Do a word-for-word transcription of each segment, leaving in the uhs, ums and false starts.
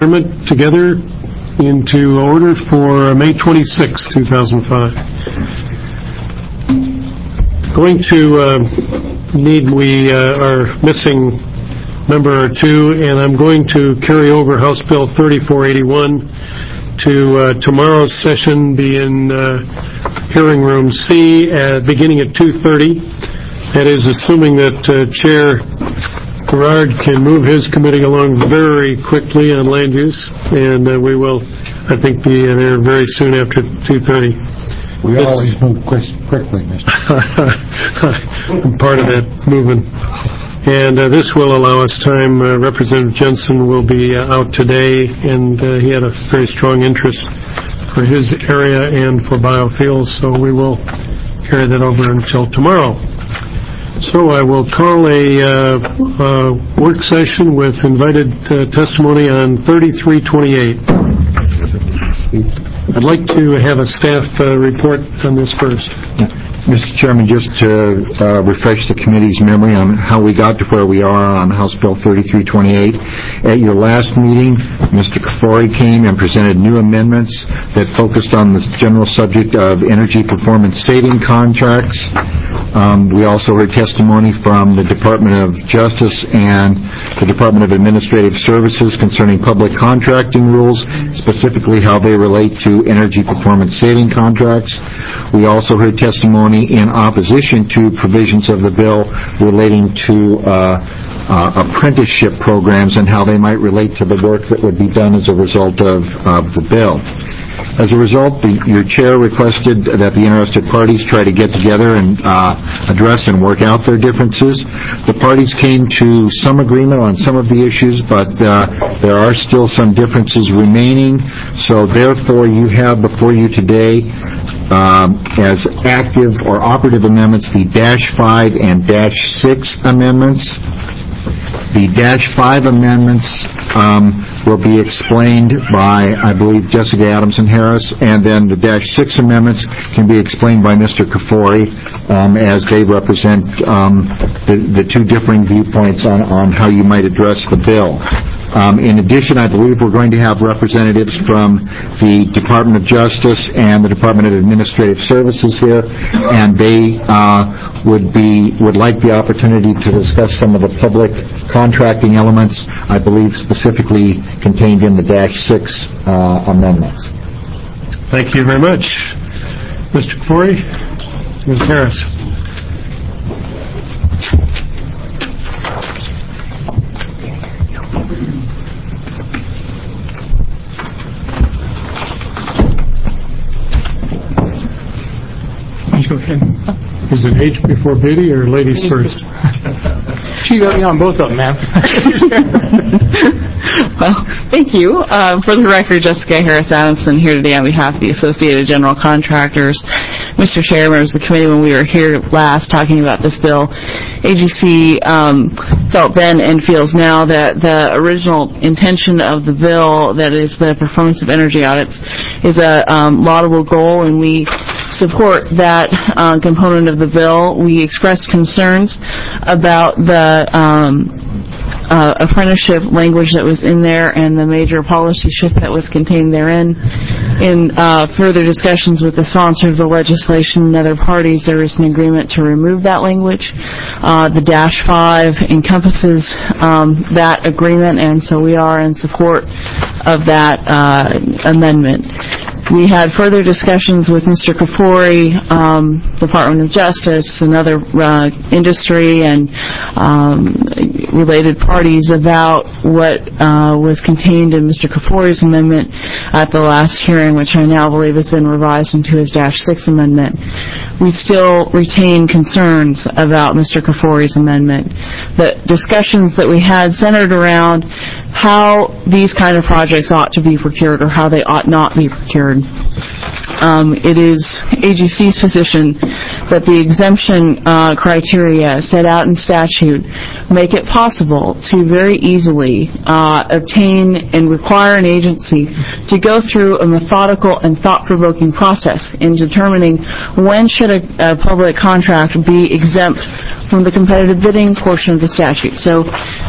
together into order for May twenty-sixth, two thousand five. Going to uh, need, we uh, are missing member or two, and I'm going to carry over House Bill thirty-four eighty-one to uh, tomorrow's session, be in uh, hearing room C, uh, beginning at two thirty. That is assuming that uh, Chair Gerard can move his committee along very quickly on land use, and uh, we will, I think, be there very soon after two thirty. We this, always move quick, quickly, Mister I'm part of that movement. And uh, this will allow us time. Uh, Representative Jensen will be uh, out today, and uh, he had a very strong interest for his area and for biofuels, so we will carry that over until tomorrow. So I will call a uh, uh, work session with invited uh, testimony on thirty-three twenty-eight. I'd like to have a staff uh, report on this first. Mister Chairman, just to uh, refresh the committee's memory on how we got to where we are on House Bill thirty-three twenty-eight. At your last meeting, Mister Kafori came and presented new amendments that focused on the general subject of energy performance saving contracts. Um, we also heard testimony from the Department of Justice and the Department of Administrative Services concerning public contracting rules, specifically how they relate to energy performance saving contracts. We also heard testimony in opposition to provisions of the bill relating to uh, uh, apprenticeship programs and how they might relate to the work that would be done as a result of, of the bill. As a result, the, your chair requested that the interested parties try to get together and uh, address and work out their differences. The parties came to some agreement on some of the issues, but uh, there are still some differences remaining. So therefore, you have before you today um, as active or operative amendments the dash five and dash six amendments. The dash five amendments um, will be explained by, I believe, Jessica Adamson Harris, and then the dash six amendments can be explained by Mister Kafori um, as they represent um, the, the two differing viewpoints on, on how you might address the bill. Um, in addition, I believe we're going to have representatives from the Department of Justice and the Department of Administrative Services here, and they uh, would be would like the opportunity to discuss some of the public contracting elements, I believe specifically contained in the dash six uh, amendments. Thank you very much. Mister Kafori, Miz Harris. Go ahead. Is it age before beauty or ladies first? She got me on both of them, ma'am. Well, thank you. Uh, for the record, Jessica Harris Adamson here today on behalf of the Associated General Contractors. Mister Chair, members of the committee, when we were here last talking about this bill, A G C um, felt then and feels now that the original intention of the bill, that is the performance of energy audits, is a um, laudable goal, and we support that uh, component of the bill. We expressed concerns about the um, uh, apprenticeship language that was in there and the major policy shift that was contained therein. In uh, further discussions with the sponsor of the legislation and other parties, there is an agreement to remove that language. Uh, the dash five encompasses um, that agreement, and so we are in support of that uh, amendment. We had further discussions with Mister Kafori, um, Department of Justice, and other uh, industry and um, related parties about what uh, was contained in Mister Kafori's amendment at the last hearing, which I now believe has been revised into his dash six amendment. We still retain concerns about Mister Kafori's amendment. The discussions that we had centered around how these kind of projects ought to be procured or how they ought not be procured. Um, it is A G C's position that the exemption uh, criteria set out in statute make it possible to very easily uh, obtain and require an agency to go through a methodical and thought-provoking process in determining when should a, a public contract be exempt from the competitive bidding portion of the statute. So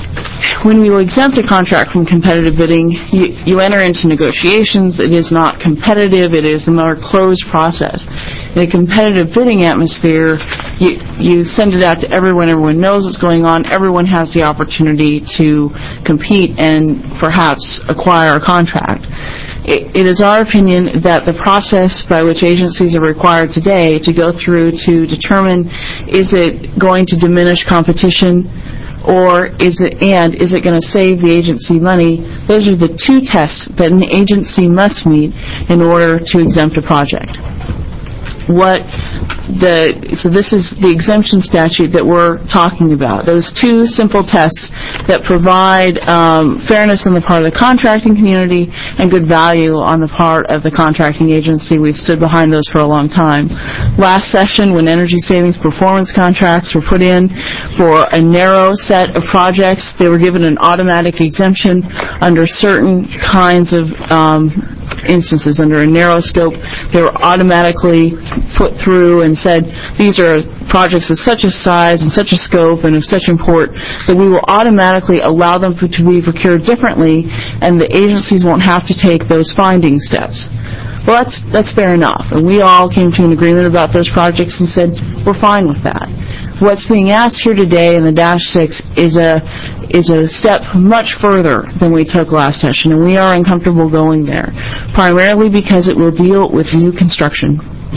when we will exempt a contract from competitive bidding, you, you enter into negotiations. It is not competitive. It is a more closed process. In a competitive bidding atmosphere, you, you send it out to everyone. Everyone knows what's going on. Everyone has the opportunity to compete and perhaps acquire a contract. It, it is our opinion that the process by which agencies are required today to go through to determine is it going to diminish competition, or is it, and is it going to save the agency money? Those are the two tests that an agency must meet in order to exempt a project. What the, so this is the exemption statute that we're talking about. Those two simple tests that provide um, fairness on the part of the contracting community and good value on the part of the contracting agency. We've stood behind those for a long time. Last session, when energy savings performance contracts were put in for a narrow set of projects, they were given an automatic exemption under certain kinds of um, instances. Under a narrow scope, they were automatically put through and said, these are projects of such a size and such a scope and of such import that we will automatically allow them to be procured differently, and the agencies won't have to take those finding steps. Well, that's, that's fair enough. And we all came to an agreement about those projects and said, we're fine with that. What's being asked here today in the Dash six is a, is a step much further than we took last session, and we are uncomfortable going there, primarily because it will deal with new construction.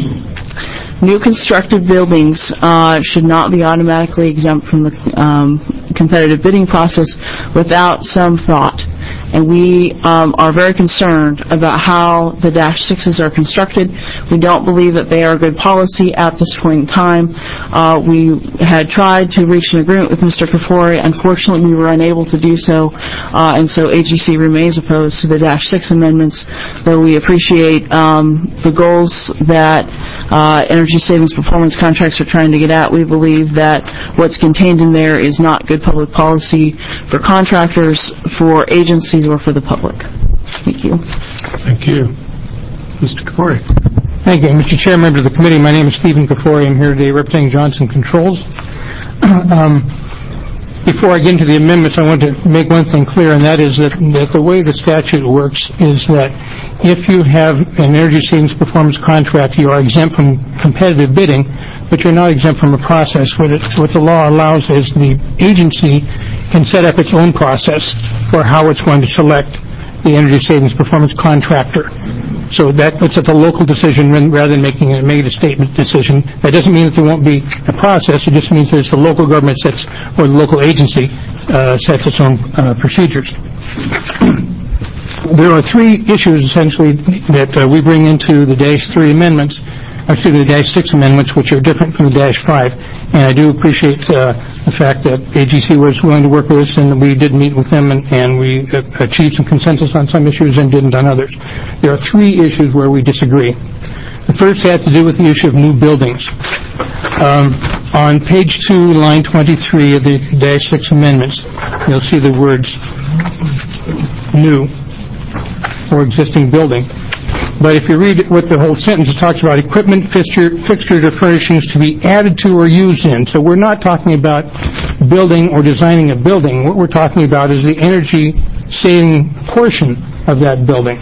New constructed buildings uh, should not be automatically exempt from the um, competitive bidding process without some thought. And we um, are very concerned about how the Dash sixes are constructed. We don't believe that they are good policy at this point in time. Uh, we had tried to reach an agreement with Mister Kafori. Unfortunately, we were unable to do so, uh, and so A G C remains opposed to the Dash six amendments, though we appreciate um, the goals that uh, energy savings performance contracts are trying to get at. We believe that what's contained in there is not good public policy for contractors, for agencies, or for the public. Thank you. Thank you. Mister Kafori. Thank you, Mister Chair, members of the committee. My name is Stephen Kafori. I'm here today representing Johnson Controls. um, before I get into the amendments, I want to make one thing clear, and that is that, that the way the statute works is that if you have an energy savings performance contract, you are exempt from competitive bidding, but you're not exempt from a process. What, it, what the law allows is the agency can set up its own process for how it's going to select the energy savings performance contractor. So that it's at the local decision rather than making a made a statement decision. That doesn't mean that there won't be a process. It just means that it's the local government sets, or the local agency uh, sets its own uh, procedures. There are three issues essentially that uh, we bring into the Dash three amendments, excuse me, the Dash six amendments, which are different from the Dash five. And I do appreciate uh, the fact that A G C was willing to work with us, and we did meet with them, and, and we uh, achieved some consensus on some issues and didn't on others. There are three issues where we disagree. The first has to do with the issue of new buildings. Um, on page two, line twenty-three of the Dash six amendments, you'll see the words new or existing building. But if you read what the whole sentence talks about, equipment, fixture, fixtures, or furnishings to be added to or used in. So we're not talking about building or designing a building. What we're talking about is the energy-saving portion of that building.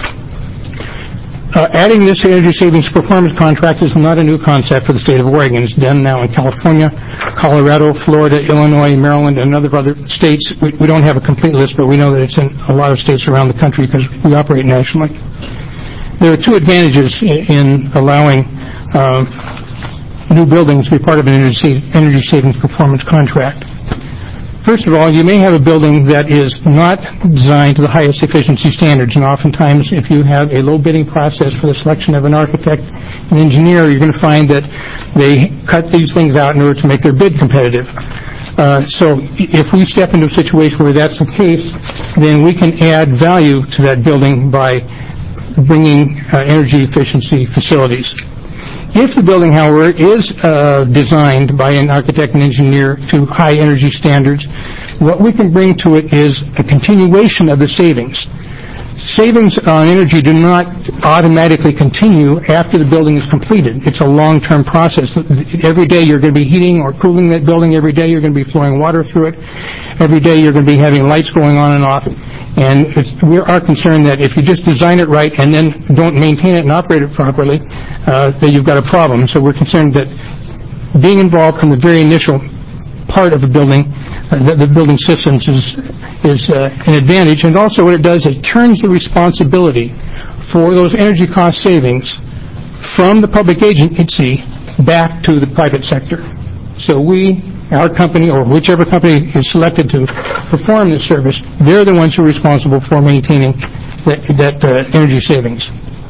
Uh, adding this energy savings performance contract is not a new concept for the state of Oregon. It's done now in California, Colorado, Florida, Illinois, Maryland, and other other states. We, we don't have a complete list, but we know that it's in a lot of states around the country because we operate nationally. There are two advantages in, in allowing uh, new buildings to be part of an energy, energy savings performance contract. First of all, you may have a building that is not designed to the highest efficiency standards, and oftentimes if you have a low bidding process for the selection of an architect and engineer, you're going to find that they cut these things out in order to make their bid competitive. Uh, so if we step into a situation where that's the case, then we can add value to that building by bringing uh, energy efficiency facilities. If the building, however, is uh, designed by an architect and engineer to high energy standards, what we can bring to it is a continuation of the savings. Savings on energy do not automatically continue after the building is completed. It's a long-term process. Every day you're going to be heating or cooling that building. Every day you're going to be flowing water through it. Every day you're going to be having lights going on and off. And it's, we are concerned that if you just design it right and then don't maintain it and operate it properly, uh, that you've got a problem. So we're concerned that being involved from the very initial part of the building, uh, the, the building systems, is is uh, an advantage. And also what it does is it turns the responsibility for those energy cost savings from the public agency back to the private sector. So we, our company, or whichever company is selected to perform this service, they're the ones who are responsible for maintaining that, that uh, energy savings.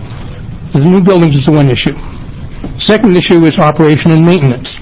The new buildings is the one issue. Second issue is operation and maintenance.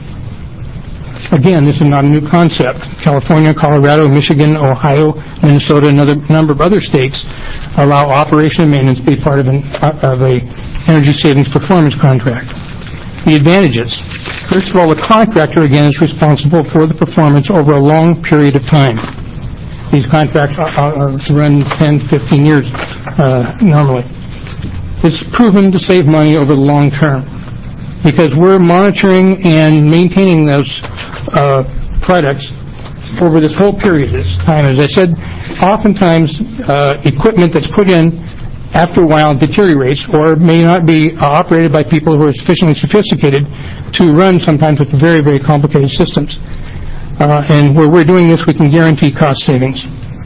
Again, this is not a new concept. California, Colorado, Michigan, Ohio, Minnesota, and a number of other states allow operation and maintenance to be part of an of a energy savings performance contract. The advantages. First of all, the contractor, again, is responsible for the performance over a long period of time. These contracts are, are run ten, fifteen years uh, normally. It's proven to save money over the long term, because we're monitoring and maintaining those uh, products over this whole period, this time. As I said, oftentimes uh, equipment that's put in after a while deteriorates or may not be uh, operated by people who are sufficiently sophisticated to run sometimes with very, very complicated systems. Uh, and where we're doing this, we can guarantee cost savings.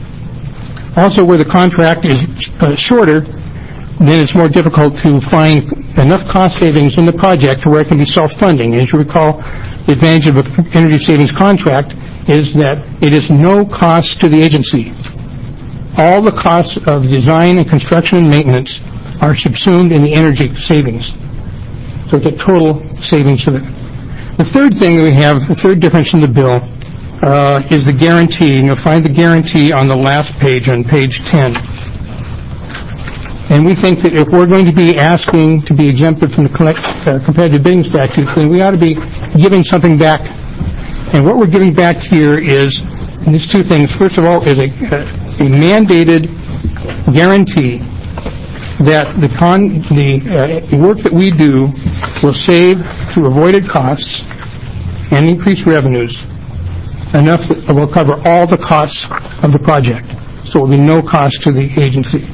Also, where the contract is uh, shorter, then it's more difficult to find enough cost savings in the project to where it can be self-funding. As you recall, the advantage of an energy savings contract is that it is no cost to the agency. All the costs of design and construction and maintenance are subsumed in the energy savings. So it's a total savings to them. The third thing that we have, the third difference in the bill, uh, is the guarantee. And you'll find the guarantee on the last page, on page ten. And we think that if we're going to be asking to be exempted from the collect, uh, competitive bidding statutes, then we ought to be giving something back. And what we're giving back here is, and these two things, first of all, is a, a mandated guarantee that the, con, the uh, work that we do will save through avoided costs and increased revenues enough that will cover all the costs of the project. So it will be no cost to the agency.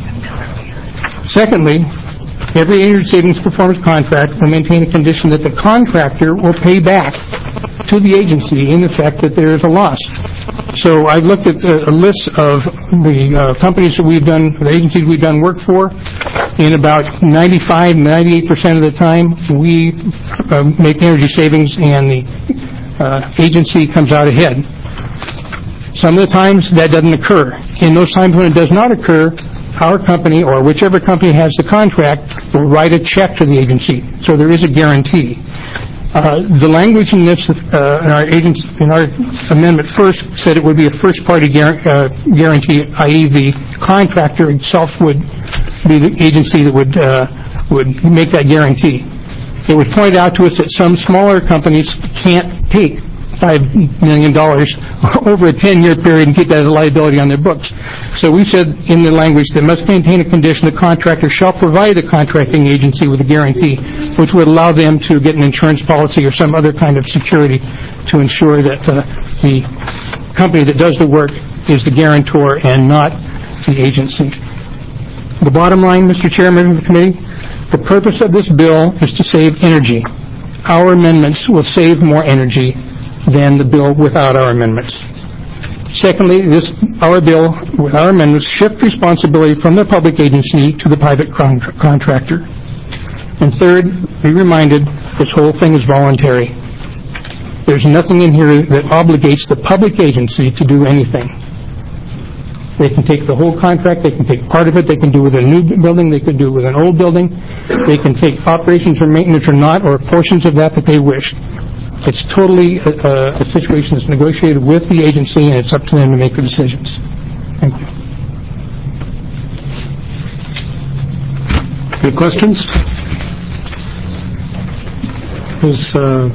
Secondly, every energy savings performance contract will maintain a condition that the contractor will pay back to the agency in the fact that there is a loss. So I've looked at a, a list of the uh, companies that we've done, the agencies we've done work for. In about ninety-five, ninety-eight percent of the time, we uh, make energy savings and the uh, agency comes out ahead. Some of the times that doesn't occur. In those times when it does not occur, our company, or whichever company has the contract, will write a check to the agency. So there is a guarantee. Uh, the language in this, uh, in our agents, in our amendment first said it would be a first-party guar- uh, guarantee, that is, the contractor itself would be the agency that would uh, would make that guarantee. It was pointed out to us that some smaller companies can't take five million dollars over a ten-year period and keep that as a liability on their books. So we said in the language that must maintain a condition the contractor shall provide the contracting agency with a guarantee, which would allow them to get an insurance policy or some other kind of security to ensure that uh, the company that does the work is the guarantor and not the agency. The bottom line, Mister Chairman of the committee, the purpose of this bill is to save energy. Our amendments will save more energy than the bill without our amendments. Secondly, this our bill with our amendments shift responsibility from the public agency to the private con- contractor. And third, be reminded this whole thing is voluntary. There's nothing in here that obligates the public agency to do anything. They can take the whole contract, they can take part of it, they can do it with a new building, they can do it with an old building, they can take operations or maintenance or not, or portions of that that they wish. It's totally a, a situation that's negotiated with the agency, and it's up to them to make the decisions. Thank you. Any questions? Miz Uh,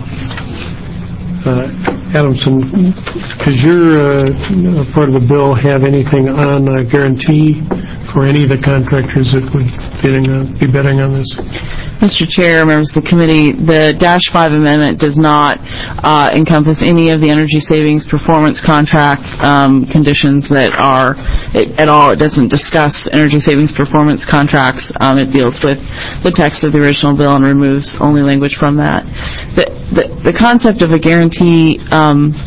uh, Adamson, does your uh, part of the bill have anything on a guarantee for any of the contractors that would bidding on, be bidding on this? Mister Chair, members of the committee, the Dash five Amendment does not uh, encompass any of the energy savings performance contract um, conditions that are it, at all. It doesn't discuss energy savings performance contracts. Um, it deals with the text of the original bill and removes only language from that. The, the, the concept of a guarantee um,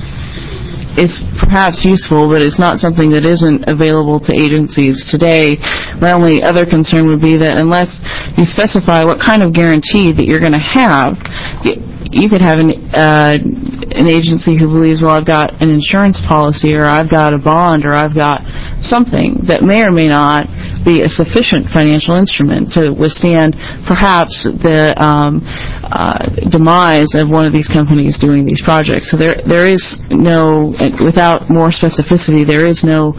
is perhaps useful, but it's not something that isn't available to agencies today. My only other concern would be that unless you specify what kind of guarantee that you're going to have, you, you could have an, uh, an agency who believes, well, I've got an insurance policy, or I've got a bond, or I've got something that may or may not be a sufficient financial instrument to withstand perhaps the um, uh, demise of one of these companies doing these projects. So there, there is no, without more specificity, there is no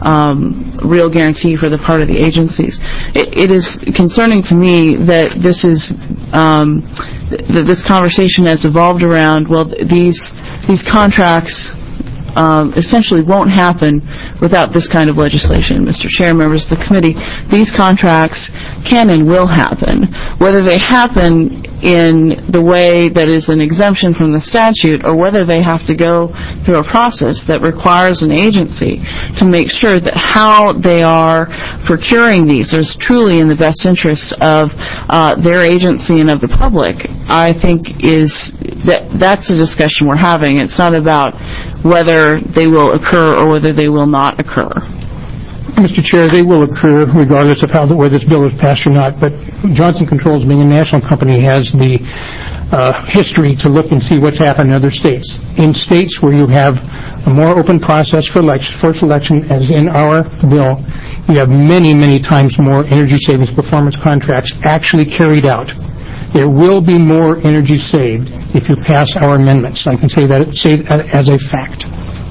um, real guarantee for the part of the agencies. It, it is concerning to me that this is um, that this conversation has evolved around, well, these these contracts Um, essentially won't happen without this kind of legislation. Mister Chair, members of the committee, these contracts can and will happen. Whether they happen in the way that is an exemption from the statute, or whether they have to go through a process that requires an agency to make sure that how they are procuring these is truly in the best interest of uh, their agency and of the public, I think is that that's a discussion we're having. It's not about whether they will occur or whether they will not occur. Mister Chair, they will occur regardless of how the, whether this bill is passed or not, but Johnson Controls, being a national company, has the uh, history to look and see what's happened in other states. In states where you have a more open process for election, for selection, as in our bill, you have many, many times more energy savings performance contracts actually carried out. There will be more energy saved if you pass our amendments. I can say that say that as a fact.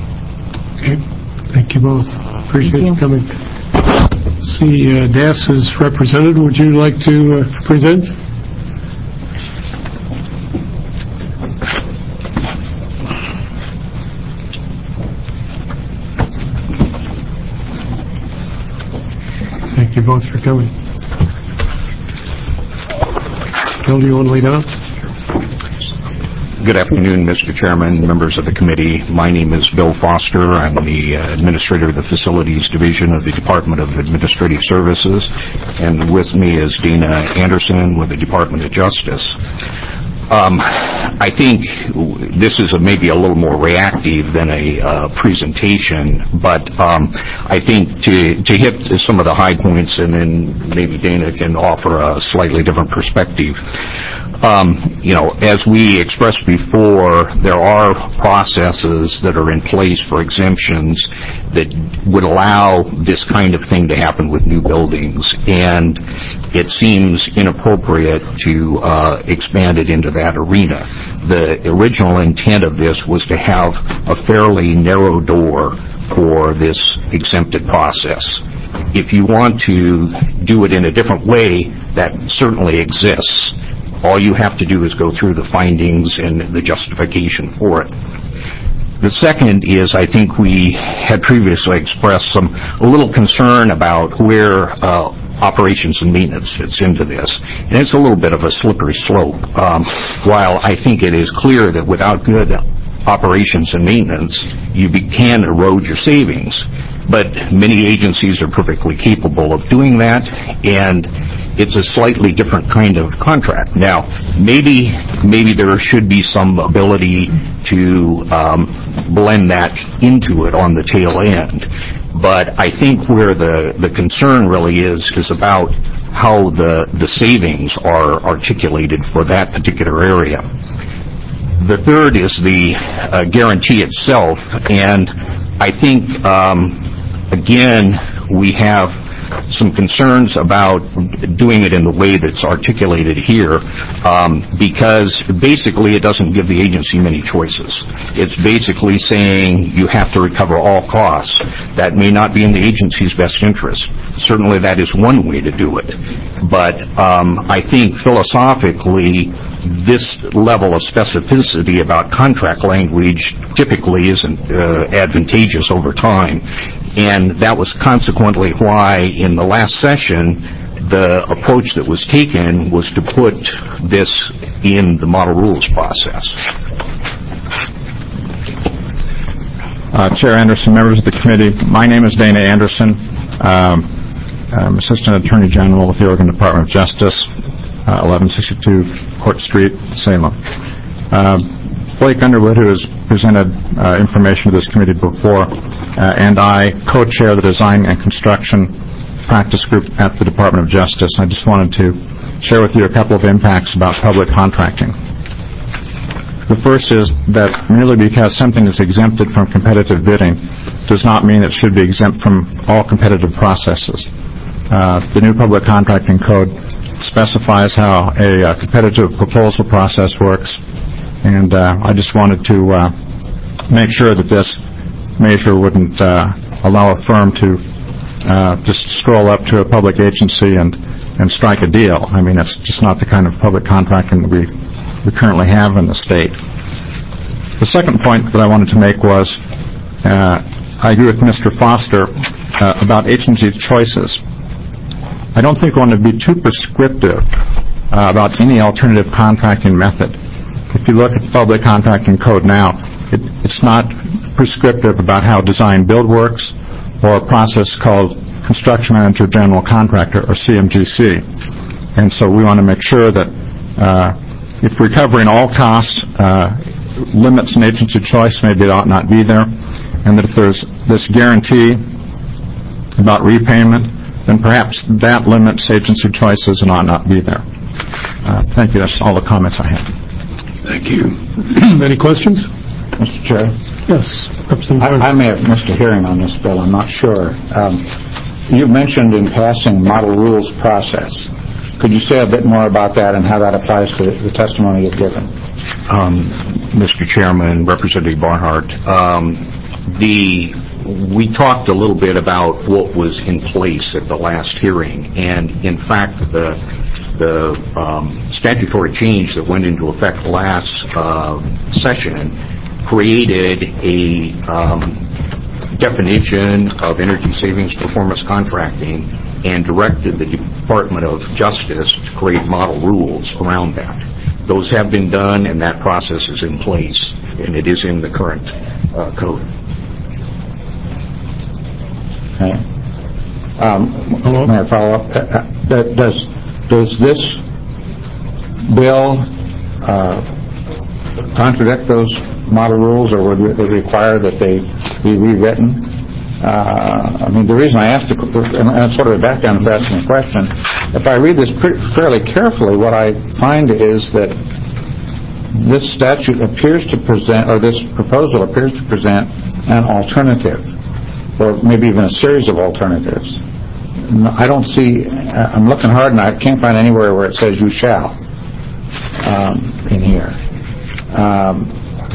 Okay. Thank you both. Appreciate you coming. See, uh, D A S is represented. Would you like to uh, present? Thank you both for coming. Bill, do you want to lead off? Good afternoon, Mister Chairman, members of the committee. My name is Bill Foster. I'm the uh, administrator of the Facilities Division of the Department of Administrative Services, and with me is Dana Anderson with the Department of Justice. Um, I think this is a, maybe a little more reactive than a uh, presentation, but um, I think to, to hit some of the high points, and then maybe Dana can offer a slightly different perspective. Um, you know, as we expressed before, there are processes that are in place for exemptions that would allow this kind of thing to happen with new buildings, and it seems inappropriate to uh, expand it into that arena. The original intent of this was to have a fairly narrow door for this exempted process. If you want to do it in a different way, that certainly exists. All you have to do is go through the findings and the justification for it. The second is, I think we had previously expressed some a little concern about where uh, operations and maintenance fits into this. And it's a little bit of a slippery slope. Um, while I think it is clear that without good operations and maintenance, you be, can erode your savings. But many agencies are perfectly capable of doing that, and it's a slightly different kind of contract. Now, maybe maybe there should be some ability to um, blend that into it on the tail end. But I think where the, the concern really is is about how the, the savings are articulated for that particular area. The third is the uh, guarantee itself, and I think, um, again, we have some concerns about doing it in the way that's articulated here, um, because basically it doesn't give the agency many choices. It's basically saying you have to recover all costs. That may not be in the agency's best interest. Certainly that is one way to do it. But um, I think philosophically, this level of specificity about contract language typically isn't uh, advantageous over time. And that was consequently why in the last session, the approach that was taken was to put this in the model rules process. Uh, Chair Anderson, members of the committee, my name is Dana Anderson. Um, I'm Assistant Attorney General with the Oregon Department of Justice, uh, eleven sixty-two Court Street, Salem. Uh, Blake Underwood, who has presented uh, information to this committee before, uh, and I co-chair the Design and Construction Practice Group at the Department of Justice. I just wanted to share with you a couple of impacts about public contracting. The first is that merely because something is exempted from competitive bidding does not mean it should be exempt from all competitive processes. Uh, the new public contracting code specifies how a uh, competitive proposal process works, and uh, I just wanted to uh, make sure that this measure wouldn't uh, allow a firm to uh, just stroll up to a public agency and, and strike a deal. I mean, it's just not the kind of public contracting that we, we currently have in the state. The second point that I wanted to make was uh, I agree with Mister Foster uh, about agency choices. I don't think we want to be too prescriptive uh, about any alternative contracting method. If you look at the public contracting code now, it, it's not prescriptive about how design-build works or a process called Construction Manager General Contractor, or C M G C. And so we want to make sure that uh, if recovering all costs uh, limits an agency choice, maybe it ought not be there, and that if there's this guarantee about repayment, then perhaps that limits agency choices and ought not be there. Uh, thank you. That's all the comments I have. Thank you. Any questions? Mister Chair? Yes. I, I may have missed a hearing on this bill. I'm not sure. Um, you mentioned in passing model rules process. Could you say a bit more about that and how that applies to the testimony you've given? Um, Mister Chairman, Representative Barnhart, um, the we talked a little bit about what was in place at the last hearing, and in fact, the the um, statutory change that went into effect last uh, session created a um, definition of energy savings performance contracting and directed the Department of Justice to create model rules around that. Those have been done, and that process is in place, and it is in the current uh, code. Okay. Um, may I follow up? Uh, uh, does does this bill uh, contradict those model rules, or would it require that they be rewritten? Uh, I mean, the reason I asked, the, and it's sort of a background for asking the question, if I read this pretty, fairly carefully, what I find is that this statute appears to present, or this proposal appears to present an alternative, or maybe even a series of alternatives. I don't see, I'm looking hard and I can't find anywhere where it says you shall um, in here. Um,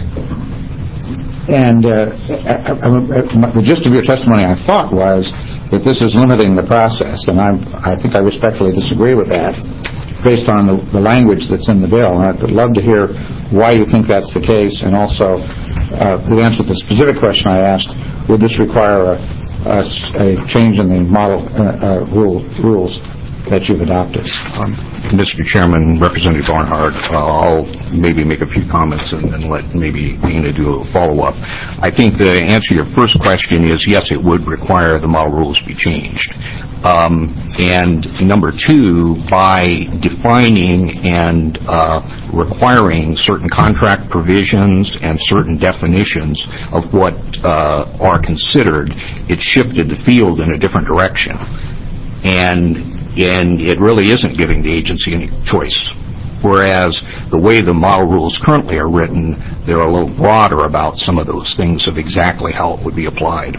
and uh, I, I, the gist of your testimony, I thought, was that this is limiting the process, and I'm, I think I respectfully disagree with that based on the, the language that's in the bill. And I'd love to hear why you think that's the case, and also uh, the answer to the specific question I asked, would this require a A, a change in the model uh, uh, rule, rules that you've adopted? Um, Mister Chairman, Representative Barnhart, uh, I'll maybe make a few comments and then let maybe Dana do a follow-up. I think the answer to your first question is yes, it would require the model rules be changed. Um, and number two, by defining and uh, requiring certain contract provisions and certain definitions of what uh, are considered, it shifted the field in a different direction. And, and it really isn't giving the agency any choice. Whereas the way the model rules currently are written, they're a little broader about some of those things of exactly how it would be applied.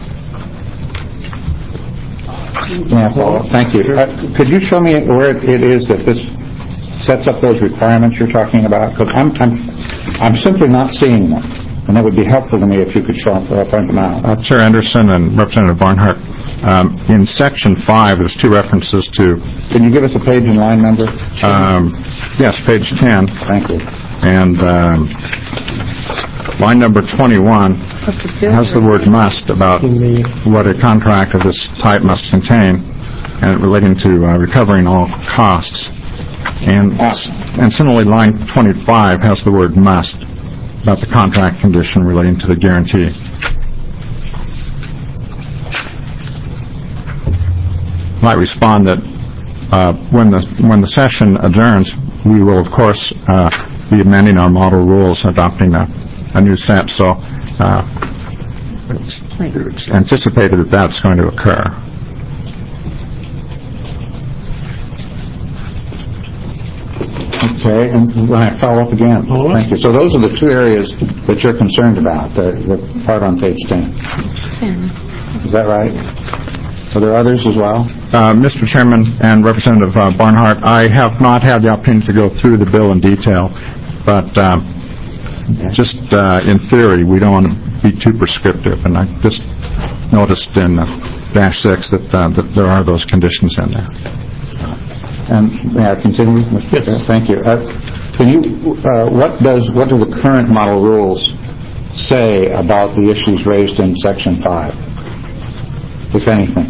Yeah, well, thank you. Uh, could you show me where it is that this sets up those requirements you're talking about? Because I'm, I'm, I'm simply not seeing them, and that would be helpful to me if you could show up, uh, point them out. Uh, Chair Anderson and Representative Barnhart, um, in Section five, there's two references to... Can you give us a page and line number? Um, yes, page ten. Thank you. And um, line number twenty-one has the word must about what a contract of this type must contain. and relating to uh, recovering all costs. And, and similarly, line twenty-five has the word must about the contract condition relating to the guarantee. I might respond that uh, when the when the session adjourns, we will, of course, uh, be amending our model rules, adopting a, a new S A P. So uh, it's, it's anticipated that that's going to occur. Okay, and when I follow up again, thank you. So those are the two areas that you're concerned about, the, the part on page ten. Is that right? Are there others as well? Uh, Mister Chairman and Representative uh, Barnhart, I have not had the opportunity to go through the bill in detail, but uh, just uh, in theory, we don't want to be too prescriptive, and I just noticed in uh, dash six that, uh, that there are those conditions in there. And may I continue, Mister Chair? Thank you. Uh, can you? Uh, what does what do the current model rules say about the issues raised in Section five, if anything?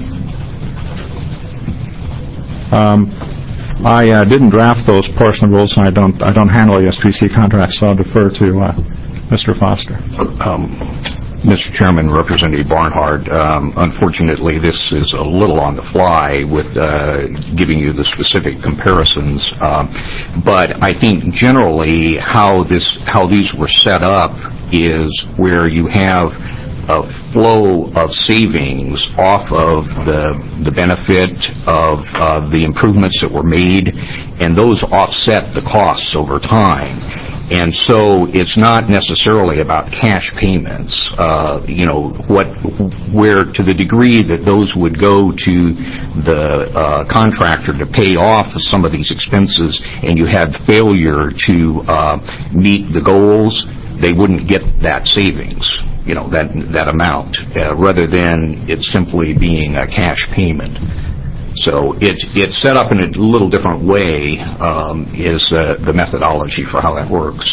Um, I uh, didn't draft those portion of rules, and I don't I don't handle E S P C contracts, so I'll defer to uh, Mister Foster. Um, Mister Chairman, Representative Barnhart, um, unfortunately, this is a little on the fly with uh, giving you the specific comparisons. Um, but I think generally how this how these were set up is where you have a flow of savings off of the the benefit of uh, the improvements that were made, and those offset the costs over time. And so it's not necessarily about cash payments, uh, you know, what, where to the degree that those would go to the uh, contractor to pay off some of these expenses, and you had failure to uh, meet the goals, they wouldn't get that savings, you know, that, that amount, uh, rather than it simply being a cash payment. So it's it's set up in a little different way, um, is uh, the methodology for how that works.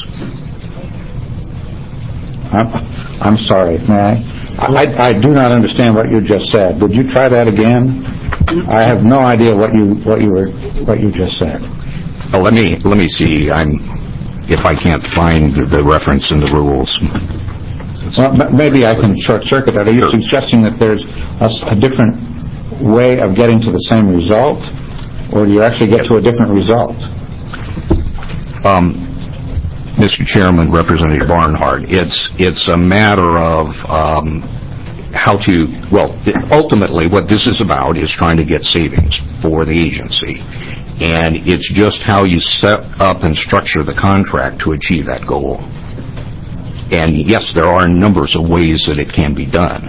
I'm, I'm sorry, may I? I? I do not understand what you just said. Would you try that again? I have no idea what you what you were what you just said. Oh, let me let me see. I'm if I can't find the, the reference in the rules. Well, maybe I can short circuit that. Are you sure. suggesting that there's a, a different way of getting to the same result, or do you actually get to a different result? Um, Mister Chairman, Representative Barnhart, it's it's a matter of um, how to, well, ultimately what this is about is trying to get savings for the agency, and it's just how you set up and structure the contract to achieve that goal. And yes, there are numbers of ways that it can be done.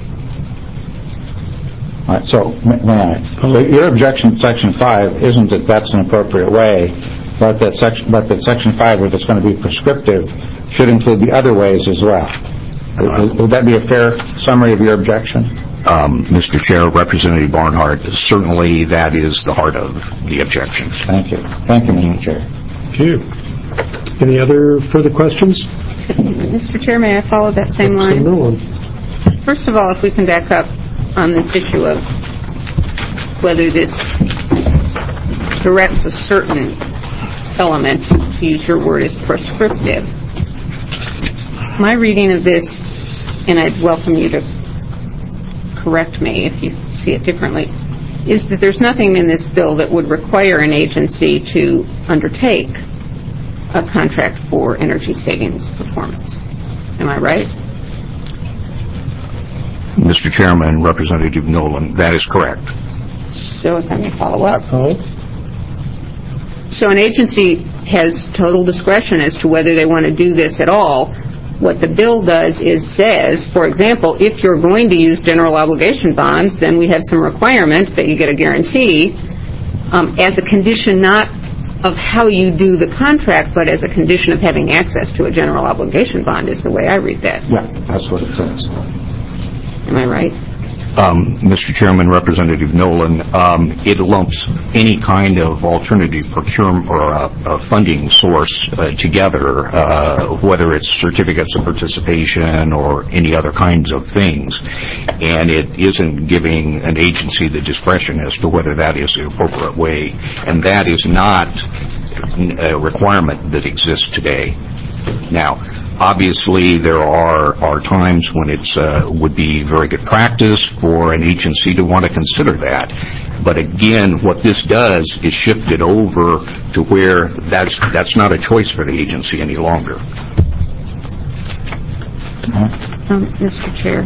All right, so, may I? So your objection to Section five isn't that that's an appropriate way, but that Section, but that Section five, if it's going to be prescriptive, should include the other ways as well. Uh, Would that be a fair summary of your objection? Um, Mister Chair, Representative Barnhart, certainly that is the heart of the objections. Thank you. Thank you, Mister Chair. Thank you. Any other further questions? Mister Chair, may I follow that same line? First of all, if we can back up on this issue of whether this directs a certain element, to use your word, is prescriptive. My reading of this, and I'd welcome you to correct me if you see it differently, is that there's nothing in this bill that would require an agency to undertake a contract for energy savings performance. Am I right? Mister Chairman, Representative Nolan, that is correct. So if I may follow up. Oh. So an agency has total discretion as to whether they want to do this at all. What the bill does is says, for example, if you're going to use general obligation bonds, then we have some requirement that you get a guarantee um, as a condition not of how you do the contract, but as a condition of having access to a general obligation bond is the way I read that. Yeah, that's what it says. Am I right? Um, Mister Chairman, Representative Nolan, um, it lumps any kind of alternative procurement or uh, uh, funding source uh, together, uh, whether it's certificates of participation or any other kinds of things, and it isn't giving an agency the discretion as to whether that is the appropriate way, and that is not a requirement that exists today. Now, obviously, there are, are times when it uh, would be very good practice for an agency to want to consider that. But again, what this does is shift it over to where that's, that's not a choice for the agency any longer. Um, Mister Chair.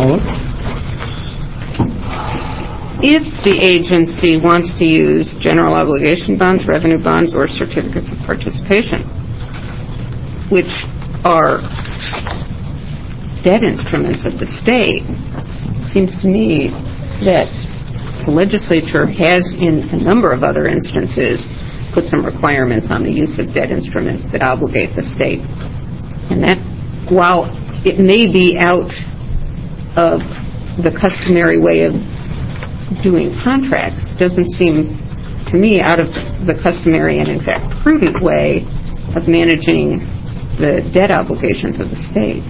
If the agency wants to use general obligation bonds, revenue bonds, or certificates of participation, which are debt instruments of the state, it seems to me that the legislature has, in a number of other instances, put some requirements on the use of debt instruments that obligate the state. And that, while it may be out of the customary way of doing contracts, doesn't seem to me out of the customary and, in fact, prudent way of managing the debt obligations of the state.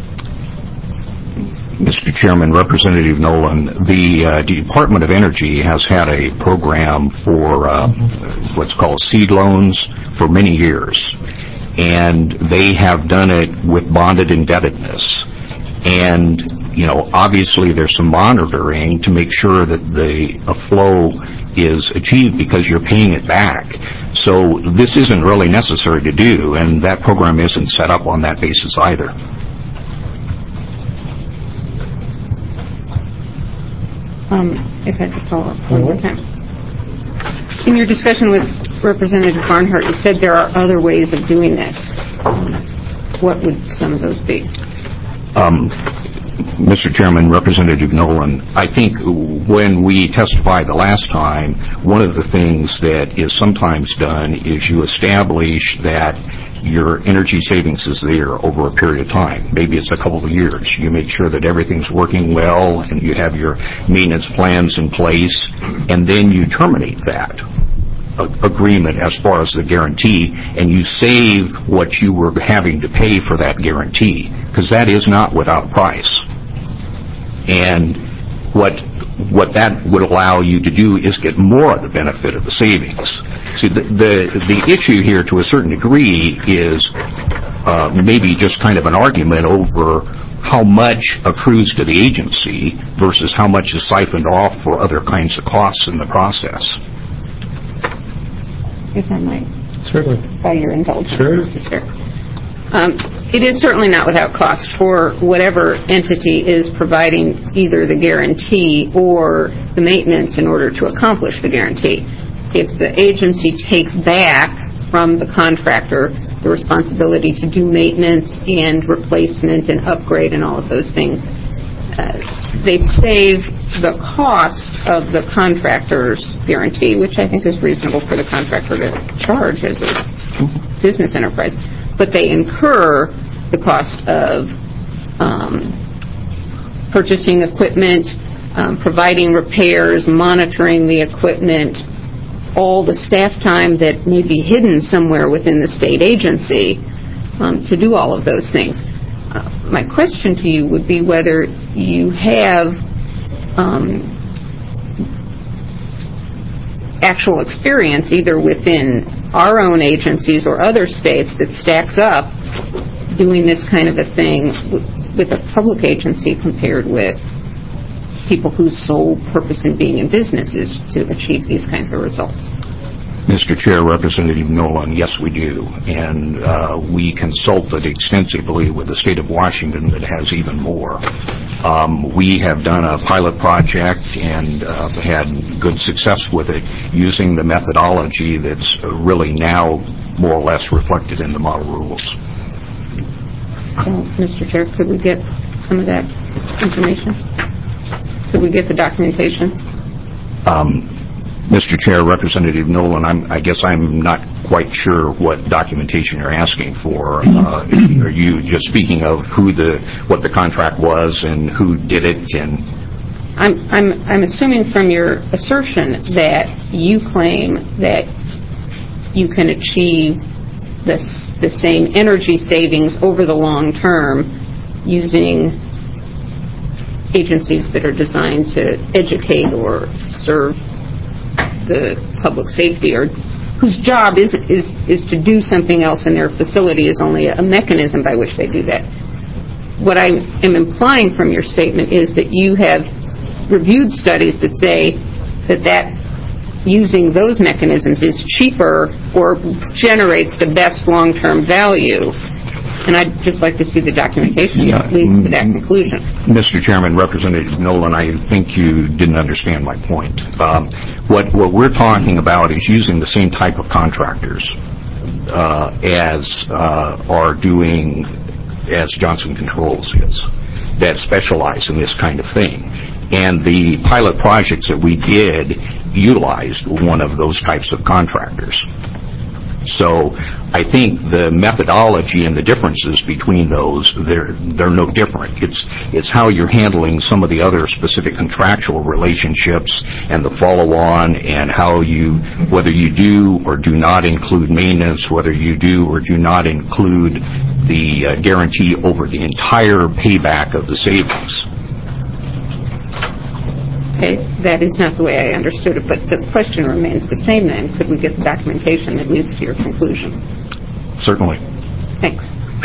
Mister Chairman, Representative Nolan, the uh, Department of Energy has had a program for uh, what's called seed loans for many years, and they have done it with bonded indebtedness. And, you know, obviously there's some monitoring to make sure that the a flow is achieved because you're paying it back. So this isn't really necessary to do, and that program isn't set up on that basis either. Um, if I could follow up one more time. In your discussion with Representative Barnhart, you said there are other ways of doing this. What would some of those be? Um, Mister Chairman, Representative Nolan, I think when we testified the last time, one of the things that is sometimes done is you establish that your energy savings is there over a period of time. Maybe it's a couple of years. You make sure that everything's working well and you have your maintenance plans in place, and then you terminate that agreement as far as the guarantee, and you save what you were having to pay for that guarantee, because that is not without price. And what what that would allow you to do is get more of the benefit of the savings. See, the the, the issue here to a certain degree is uh, maybe just kind of an argument over how much accrues to the agency versus how much is siphoned off for other kinds of costs in the process. If I might. Certainly. By your indulgence, sure. Mister Chair. Um, it is certainly not without cost for whatever entity is providing either the guarantee or the maintenance in order to accomplish the guarantee. If the agency takes back from the contractor the responsibility to do maintenance and replacement and upgrade and all of those things, uh, they save the cost of the contractor's guarantee, which I think is reasonable for the contractor to charge as a business enterprise, but they incur the cost of um, purchasing equipment, um, providing repairs, monitoring the equipment, all the staff time that may be hidden somewhere within the state agency um, to do all of those things. Uh, my question to you would be whether you have um, actual experience either within our own agencies or other states that stacks up doing this kind of a thing w- with a public agency compared with people whose sole purpose in being in business is to achieve these kinds of results. Mister Chair, Representative Nolan, yes, we do. And uh, we consulted extensively with the state of Washington that has even more. Um, we have done a pilot project and uh, had good success with it using the methodology that's really now more or less reflected in the model rules. So, Mister Chair, could we get some of that information? Could we get the documentation? Um, Mister Chair, Representative Nolan, I'm, I guess I'm not quite sure what documentation you're asking for. Uh, are you just speaking of who the, what the contract was and who did it? And I'm, I'm, I'm assuming from your assertion that you claim that you can achieve the, the same energy savings over the long term using agencies that are designed to educate or serve the public safety, or whose job is, is, is to do something else, and their facility is only a mechanism by which they do that. What I am implying from your statement is that you have reviewed studies that say that that using those mechanisms is cheaper or generates the best long-term value. And I'd just like to see the documentation that leads to that conclusion. Mister Chairman, Representative Nolan, I think you didn't understand my point. Um, what, what we're talking about is using the same type of contractors uh, as uh, are doing, as Johnson Controls is, that specialize in this kind of thing. And the pilot projects that we did utilized one of those types of contractors. So I think the methodology and the differences between those, they're, they're no different. It's, it's how you're handling some of the other specific contractual relationships and the follow-on, and how you, whether you do or do not include maintenance, whether you do or do not include the uh, guarantee over the entire payback of the savings. Okay, that is not the way I understood it, but the question remains the same then. Could we get the documentation that leads to your conclusion? Certainly. Thanks.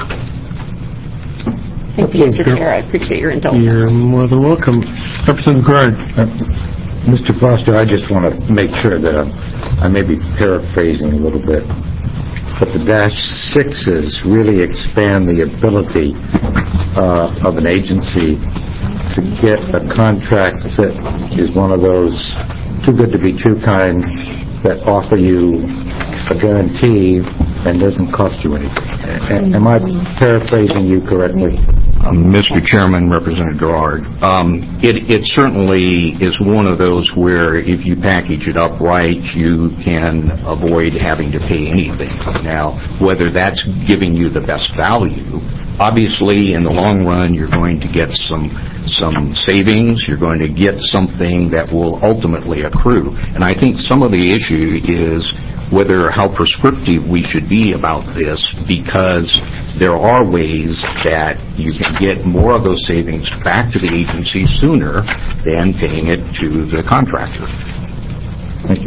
Thank you, Mister Chair. I appreciate your indulgence. You're more than welcome. Representative Garrard. Uh, Mister Foster, I just want to make sure that I'm, I may be paraphrasing a little bit, but the dash sixes really expand the ability uh, of an agency to get a contract that is one of those too good to be true kind that offer you a guarantee and doesn't cost you anything. Am I paraphrasing you correctly? Um, Mister Chairman, Representative Garrard, um, it, it certainly is one of those where if you package it up right, you can avoid having to pay anything. Now, whether that's giving you the best value, obviously, in the long run, you're going to get some some savings. You're going to get something that will ultimately accrue. And I think some of the issue is whether how prescriptive we should be about this, because there are ways that you can get more of those savings back to the agency sooner than paying it to the contractor. Thank you.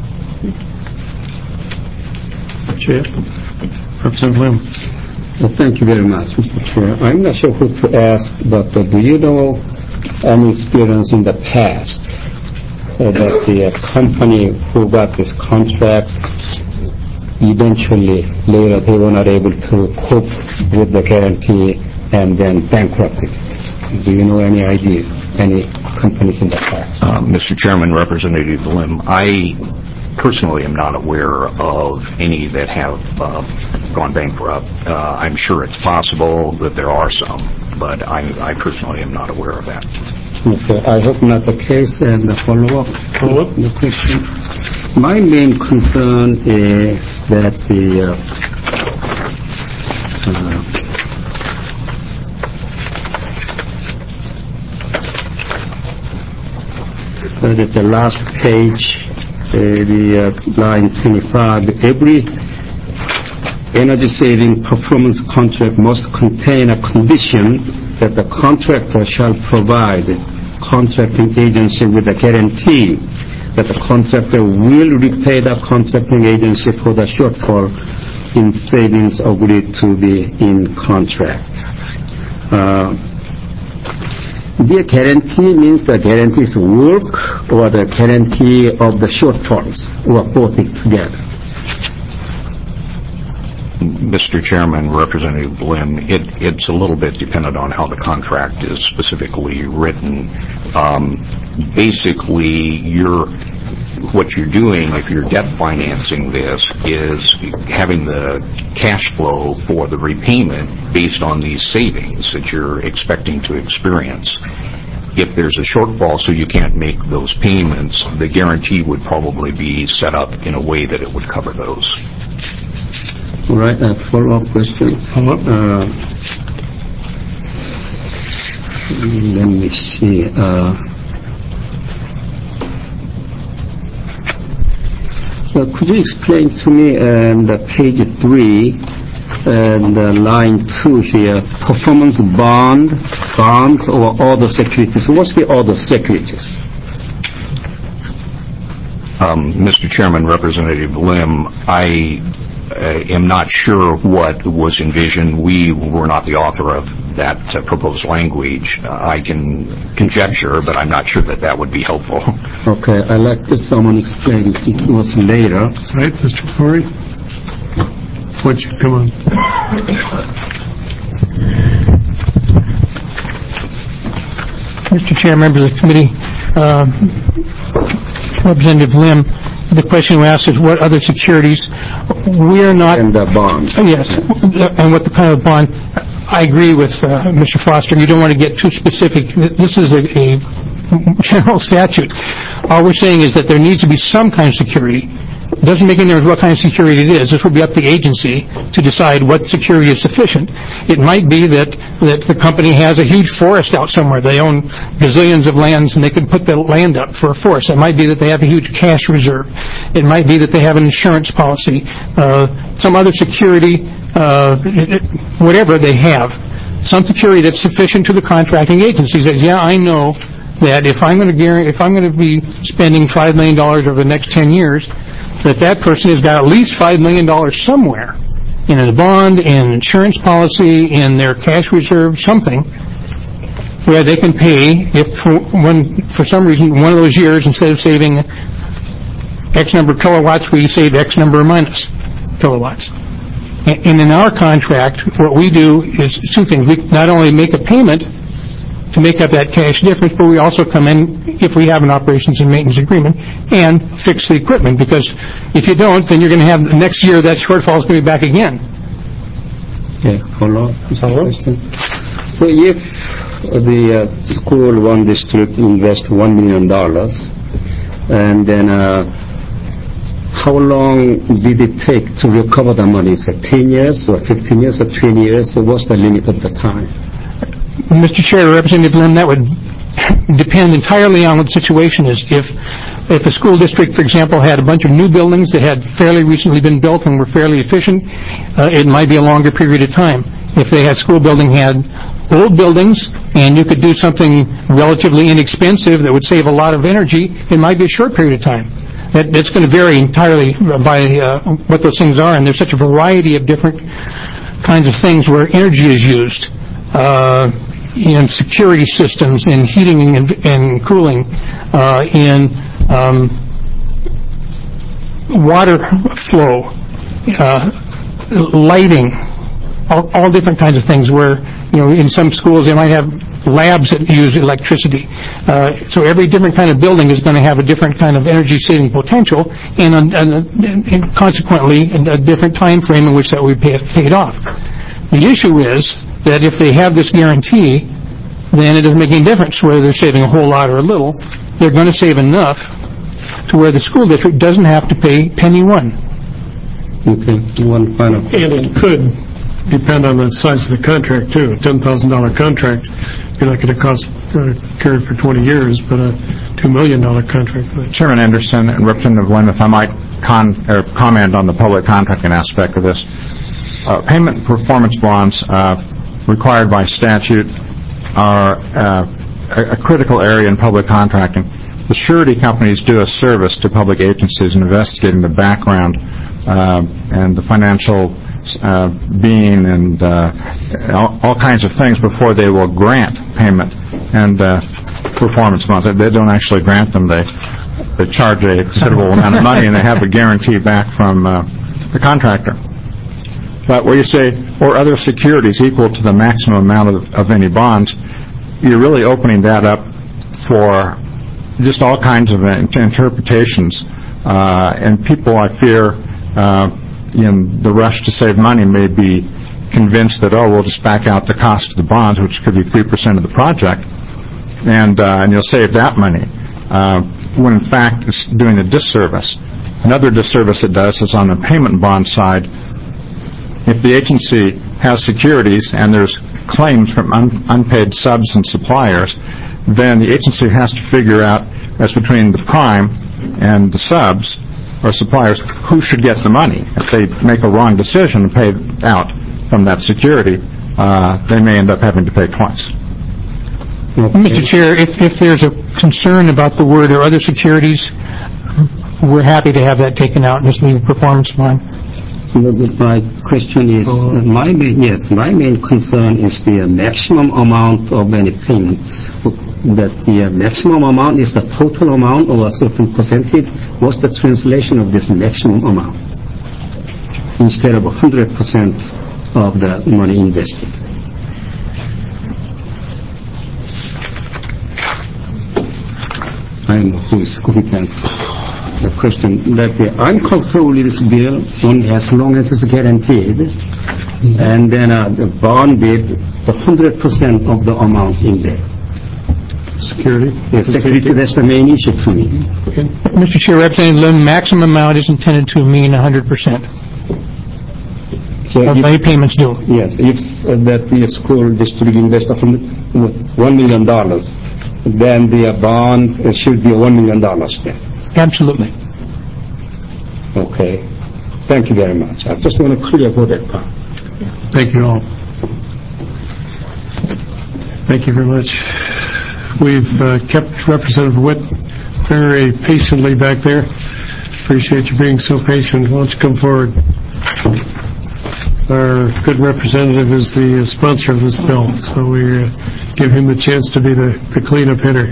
Chair. Representative Lim. Well, thank you very much, Mister Chair. I'm not sure who to ask, but uh, do you know any experience in the past uh, that the uh, company who got this contract eventually, later, they were not able to cope with the guarantee and then bankrupted? Do you know any idea, any companies in the past? Uh, Mister Chairman, Representative Lim, I personally am not aware of any that have uh, gone bankrupt. Uh, I'm sure it's possible that there are some, but I, I personally am not aware of that. Okay, I hope not the case. And the follow-up. Follow-up? The question. My main concern is that the uh, uh, that at the last page, Uh, the uh, line twenty-five, every energy saving performance contract must contain a condition that the contractor shall provide contracting agency with a guarantee that the contractor will repay the contracting agency for the shortfall in savings agreed to be in contract. Uh, The guarantee means the guarantee's work or the guarantee of the shortfalls, or both together? Mister Chairman, Representative Lim, it, it's a little bit dependent on how the contract is specifically written. Um, basically, you're, what you're doing, if you're debt financing this, is having the cash flow for the repayment based on these savings that you're expecting to experience. If there's a shortfall so you can't make those payments, the guarantee would probably be set up in a way that it would cover those. All right, uh, follow-up questions. Follow-up. Uh, let me see. Uh, Uh, Could you explain to me um, the page three and uh, line two here, performance bond, bonds or other securities? What's the other securities? Um, Mister Chairman, Representative Lim, I uh, am not sure what was envisioned. We were not the author of that uh, proposed language. Uh, I can conjecture, but I'm not sure that that would be helpful. Okay, I'd like to someone explain it was later. Right, Mister Corey? Why don't you come on? Mister Chair, members of the committee, uh, Representative Lim, the question we asked is what other securities. We are not... And the bonds. Uh, Yes, and what the kind of bond. I agree with uh, Mister Foster. You don't want to get too specific. This is a, a general statute. All we're saying is that there needs to be some kind of security. It doesn't make any difference what kind of security it is. This will be up to the agency to decide what security is sufficient. It might be that, that the company has a huge forest out somewhere. They own gazillions of lands, and they can put the land up for a forest. It might be that they have a huge cash reserve. It might be that they have an insurance policy, uh, some other security, uh, it, it, whatever they have. Some security that's sufficient to the contracting agency says, yeah, I know that if I'm going to guarantee, if I'm going to be spending five million dollars over the next ten years, that that person has got at least five million dollars somewhere in a bond, in an insurance policy, in their cash reserve, something, where they can pay if for, one, for some reason one of those years, instead of saving X number of kilowatts, we save X number of minus kilowatts. And in our contract, what we do is two things. We not only make a payment to make up that cash difference, but we also come in, if we have an operations and maintenance agreement, and fix the equipment, because if you don't, then you're going to have, next year, that shortfall is going to be back again. Okay, follow up. So if the uh, school, one district, invest one million dollars, and then uh, how long did it take to recover the money? Is it ten years, or fifteen years, or twenty years? So what's the limit of the time? Mister Chair, Representative Lim, that would depend entirely on what the situation is. If if a school district, for example, had a bunch of new buildings that had fairly recently been built and were fairly efficient, uh, it might be a longer period of time. If they had school building had old buildings and you could do something relatively inexpensive that would save a lot of energy, it might be a short period of time. That, that's going to vary entirely by uh, what those things are, and there's such a variety of different kinds of things where energy is used. Uh, in security systems, in heating and, and cooling, uh, in um, water flow, uh, lighting, all, all different kinds of things where, you know, in some schools they might have labs that use electricity. Uh, so every different kind of building is going to have a different kind of energy-saving potential, and, and, and consequently a different time frame in which that will be paid, paid off. The issue is that if they have this guarantee, then it doesn't make any difference whether they're saving a whole lot or a little. They're going to save enough to where the school district doesn't have to pay penny one. Okay, one final. And it could depend on the size of the contract, too. A ten thousand dollars contract, you're not going to cost uh, carry for twenty years, but a two million dollars contract. Chairman Anderson and Representative Lim, if I might con- or comment on the public contracting aspect of this. Uh, payment performance bonds uh, required by statute are uh, a, a critical area in public contracting. The surety companies do a service to public agencies in investigating the background uh, and the financial uh, being and uh, all, all kinds of things before they will grant payment and uh, performance bonds. They don't actually grant them. They, they charge a considerable amount of money, and they have a guarantee back from uh, the contractor. But where you say, or other securities equal to the maximum amount of, of any bonds, you're really opening that up for just all kinds of interpretations. Uh, and people, I fear, uh, in the rush to save money may be convinced that, oh, we'll just back out the cost of the bonds, which could be three percent of the project, and, uh, and you'll save that money, uh, when in fact it's doing a disservice. Another disservice it does is on the payment bond side. If the agency has securities and there's claims from un- unpaid subs and suppliers, then the agency has to figure out, as between the prime and the subs, or suppliers, who should get the money. If they make a wrong decision and pay out from that security, uh, they may end up having to pay twice. Mister Chair, if, if there's a concern about the word or other securities, we're happy to have that taken out and just leave performance bond. My question is, uh, my main, yes, my main concern is the maximum amount of any payment. That the maximum amount is the total amount or a certain percentage. What's the translation of this maximum amount? Instead of one hundred percent of the money invested. I don't know who is going to answer the question. That the, I'm comfortable with this bill only as long as it's guaranteed, mm-hmm. and then uh, the bonded the one hundred percent of the amount in there. Security? Yes, security, that's the main issue to me. Okay. Mister Chair, Representative Lim, maximum amount is intended to mean one hundred percent. So of any payments due. Yes, if uh, that the school district invests one million dollars, then the bond uh, should be one million dollars then. Absolutely. Okay. Thank you very much. I just want to clear for that part. Thank you all. Thank you very much. We've uh, kept Representative Witt very patiently back there. Appreciate you being so patient. Why don't you come forward? Our good representative is the uh, sponsor of this bill, so we uh, give him the chance to be the, the cleanup hitter.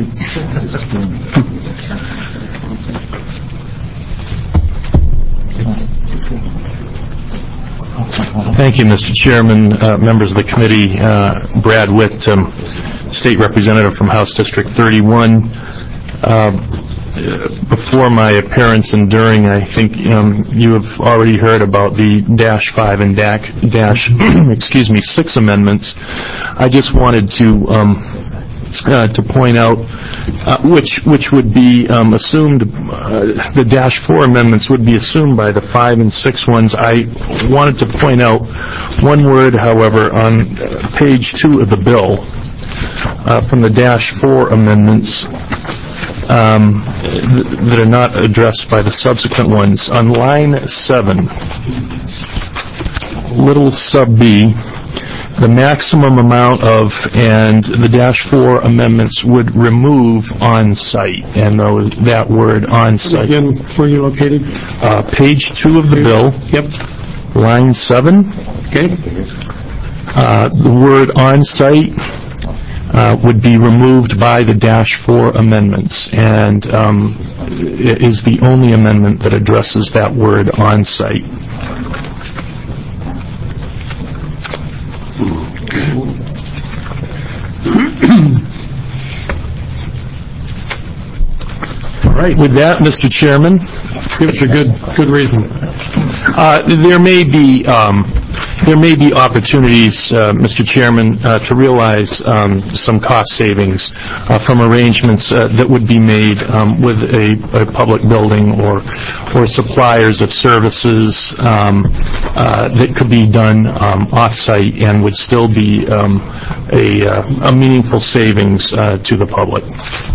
Thank you, Mister Chairman, uh, members of the committee. Uh, Brad Witt, um, State Representative from House District thirty-one. Uh, before my appearance and during, I think um, you have already heard about the dash five and dash, dash excuse me, six amendments. I just wanted to um, uh, to point out uh, which which would be um, assumed. Uh, the dash four amendments would be assumed by the five and six ones. I wanted to point out one word, however, on page two of the bill uh, from the dash four amendments. Um, th- that are not addressed by the subsequent ones. On line seven, little sub B, the maximum amount of, and the dash four amendments would remove on-site, and those, that word on-site. Again, where are you located? Uh, page two of the bill. Yep. Line seven. Okay. Uh, the word on-site Uh, would be removed by the dash four amendments, and um, it is the only amendment that addresses that word on-site. All right. With that, Mister Chairman, give us a good good reason. Uh, there may be um, there may be opportunities, uh, Mister Chairman, uh, to realize um, some cost savings uh, from arrangements uh, that would be made um, with a, a public building or or suppliers of services um, uh, that could be done um, off-site and would still be um, a, uh, a meaningful savings uh, to the public.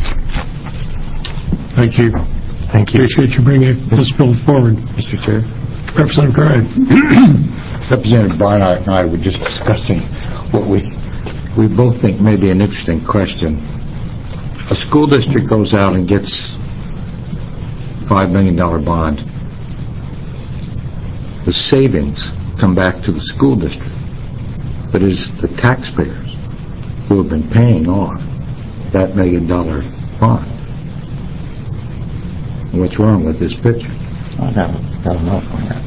Thank you. Thank you. Appreciate you bringing this bill forward. Mister Chair. Representative Grant. Representative Barnett and I were just discussing what we we both think may be an interesting question. A school district goes out and gets five million dollars bond. The savings come back to the school district, but it is the taxpayers who have been paying off that million dollar bond. What's wrong with this picture? I got got enough on that.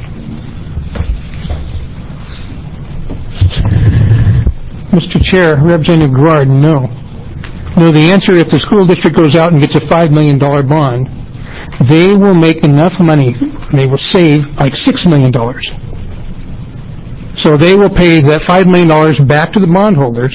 Mister Chair, Representative Gerard, no. No, the answer, if the school district goes out and gets a five million dollars bond, they will make enough money, they will save like six million dollars. So they will pay that five million dollars back to the bondholders.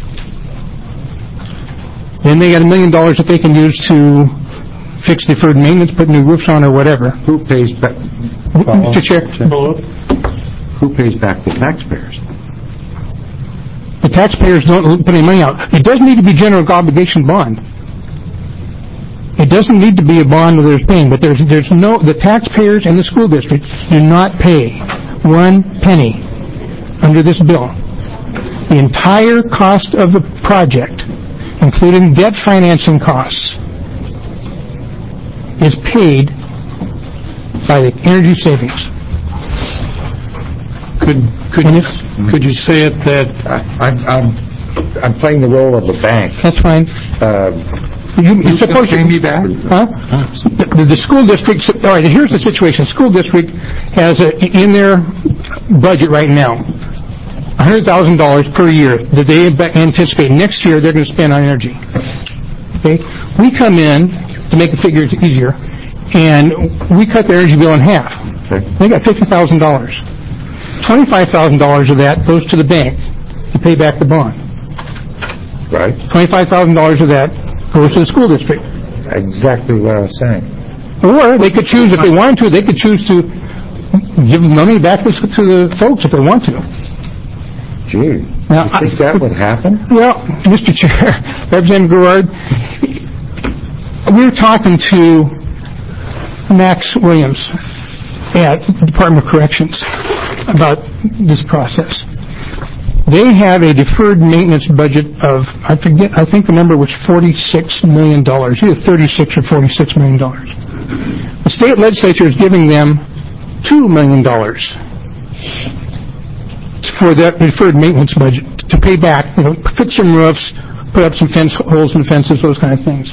Then they got a million dollars that they can use to fix deferred maintenance, put new roofs on, or whatever. Who pays back? Mister Chair. Who pays back the taxpayers? The taxpayers don't put any money out. It doesn't need to be general obligation bond. It doesn't need to be a bond where there's paying, but there's there's no, the taxpayers and the school district do not pay one penny under this bill. The entire cost of the project, including debt financing costs, is paid by the energy savings. Could could you, could you say it that... I'm, I'm, I'm playing the role of the bank. That's fine. Uh, You, you suppose pay you, me back? Huh? The, the school district, all right, here's the situation. School district has a, in their budget right now, one hundred thousand dollars per year that they anticipate next year they're going to spend on energy. Okay? We come in, to make the figures easier, and we cut their energy bill in half. Okay. They got fifty thousand dollars. twenty-five thousand dollars of that goes to the bank to pay back the bond. Right. twenty-five thousand dollars of that goes to the school district. Exactly what I was saying. Or they could choose, if they wanted to, they could choose to give money back to to the folks if they want to. Gee, Now, you think I- that would happen? Well, Mister Chair, Representative Gerard, we were talking to Max Williams at the Department of Corrections about this process. They have a deferred maintenance budget of, I forget, I think the number was forty-six million dollars, either thirty-six or forty-six million dollars. The state legislature is giving them two million dollars for that deferred maintenance budget to pay back, you know, fix some roofs, put up some fence holes in fences, those kind of things.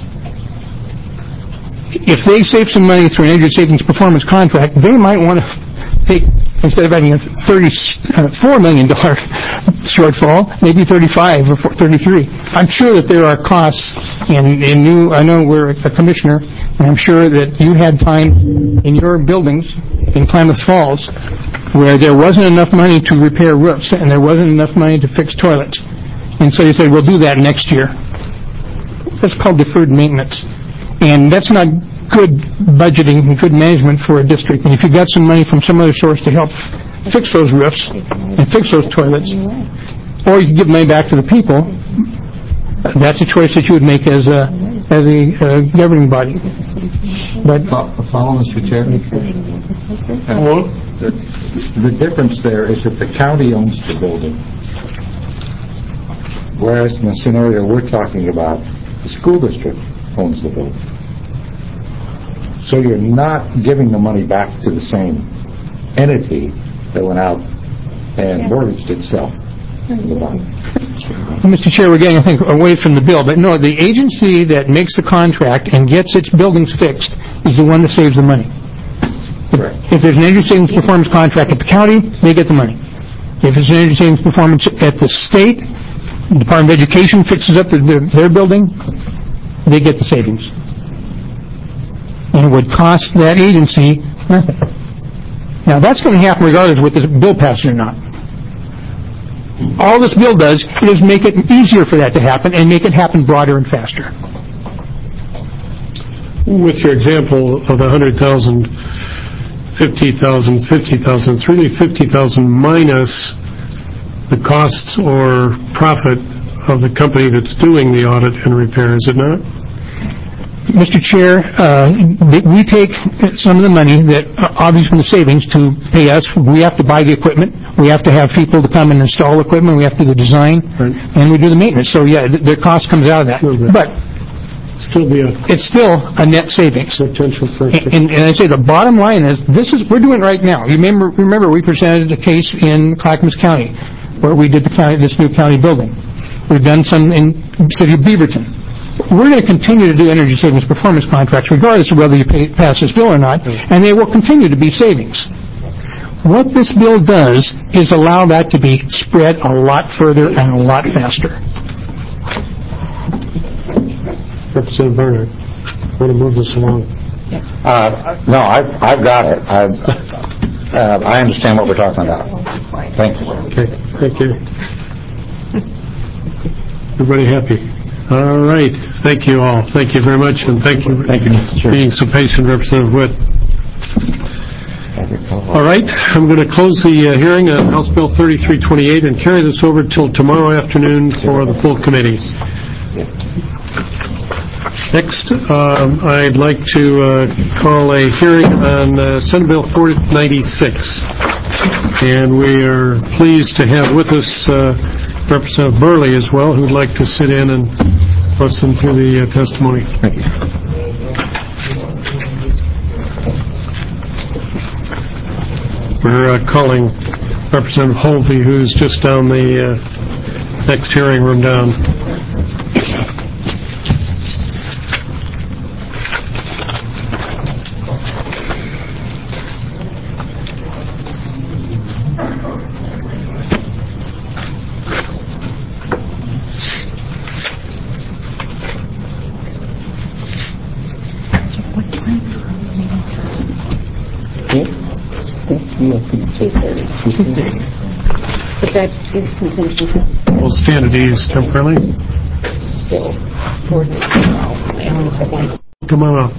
If they save some money through an energy savings performance contract, they might want to take, instead of having a thirty-four million dollars shortfall, maybe thirty-five or thirty-three. I'm sure that there are costs, and, and you, I know we're a commissioner, and I'm sure that you had time in your buildings in Klamath Falls where there wasn't enough money to repair roofs and there wasn't enough money to fix toilets. And so you said, we'll do that next year. That's called deferred maintenance. And that's not good budgeting and good management for a district. And if you got some money from some other source to help fix those roofs and fix those toilets, or you can give money back to the people, that's a choice that you would make as a as a uh, governing body. But Follow, Mister Chair? Hello? The, the difference there is that the county owns the building, whereas in the scenario we're talking about, the school district owns the building. So you're not giving the money back to the same entity that went out and mortgaged itself in the bond. Mister Chair, we're getting, I think, away from the bill, but no, the agency that makes the contract and gets its buildings fixed is the one that saves the money. Correct. If there's an energy savings performance contract at the county, they get the money. If it's an energy savings performance at the state, the Department of Education fixes up their, their building, they get the savings. And it would cost that agency nothing. Now, that's going to happen regardless of whether the bill passes or not. All this bill does is make it easier for that to happen and make it happen broader and faster. With your example of the one hundred thousand, fifty thousand, fifty thousand, it's really fifty thousand minus the costs or profit of the company that's doing the audit and repair, is it not? Mister Chair, uh, we take some of the money that, uh, obviously from the savings, to pay us. We have to buy the equipment. We have to have people to come and install equipment. We have to do the design, Right. and we do the maintenance. So, yeah, th- the cost comes out of that. Little bit. But Still be a it's still a net savings. potential for... And, and, and I say the bottom line is, this is, we're doing it right now. You remember, remember we presented a case in Clackamas County where we did the county, this new county building. We've done some in the city of Beaverton. We're going to continue to do energy savings performance contracts regardless of whether you pay, pass this bill or not, and they will continue to be savings. What this bill does is allow that to be spread a lot further and a lot faster. Representative Barnard, want to move this along? Uh, no, I've, I've got it. I've, uh, I understand what we're talking about. Thank you. Okay, thank you. Everybody happy? All right. Thank you all. Thank you very much, and thank you for being so patient, Representative Witt. All right. I'm going to close the uh, hearing on House Bill thirty-three twenty-eight and carry this over till tomorrow afternoon for the full committee. Next, um, I'd like to uh, call a hearing on uh, Senate Bill four ninety-six. And we are pleased to have with us uh, Representative Burley as well, who'd like to sit in and listen to the uh, testimony. Thank you. We're uh, calling Representative Holvey, who's just down the uh, next hearing room down. But that is contingent. We'll stand at ease temporarily. Bill four ninety-six. Come on up.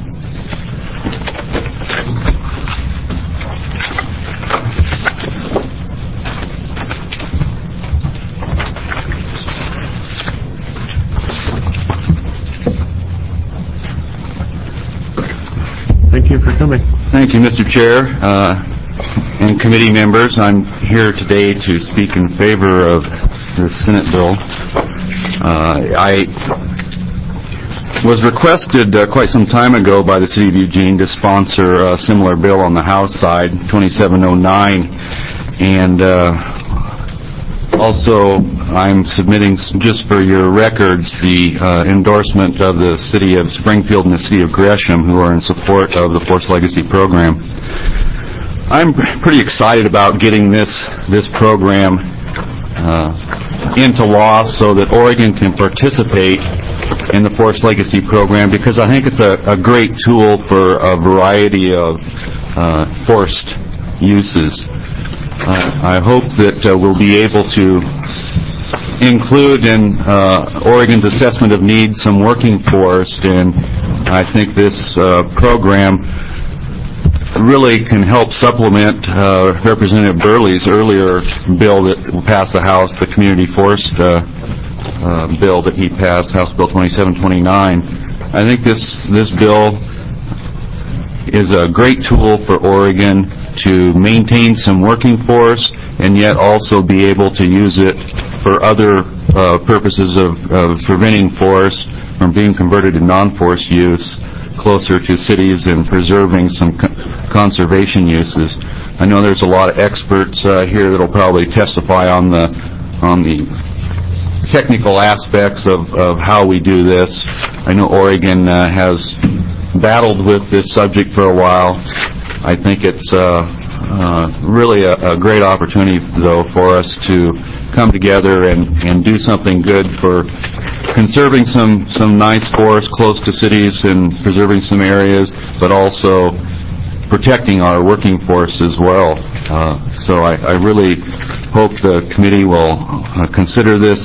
Thank you for coming. Thank you, Mister Chair. Uh, and committee members, I'm here today to speak in favor of the Senate bill. Uh, I was requested uh, quite some time ago by the City of Eugene to sponsor a similar bill on the House side, twenty-seven oh nine, and uh, also I'm submitting, just for your records, the uh, endorsement of the City of Springfield and the City of Gresham, who are in support of the Force Legacy program. I'm pretty excited about getting this this program uh, into law so that Oregon can participate in the Force Legacy program, because I think it's a, a great tool for a variety of uh, forced uses. Uh, I hope that uh, we'll be able to include in uh, Oregon's assessment of needs some working forest, and I think this uh, program really can help supplement uh, Representative Burley's earlier bill that passed the House, the Community Forest uh, uh, bill that he passed, House Bill twenty-seven twenty-nine. I think this this bill is a great tool for Oregon to maintain some working forest and yet also be able to use it for other uh, purposes of, of preventing forests from being converted to non-forest use closer to cities and preserving some co- conservation uses. I know there's a lot of experts uh, here that will probably testify on the on the technical aspects of, of how we do this. I know Oregon uh, has battled with this subject for a while. I think it's uh, uh, really a, a great opportunity, though, for us to come together and, and do something good for conserving some, some nice forests close to cities and preserving some areas, but also protecting our working forest as well. Uh, so I, I really hope the committee will uh, consider this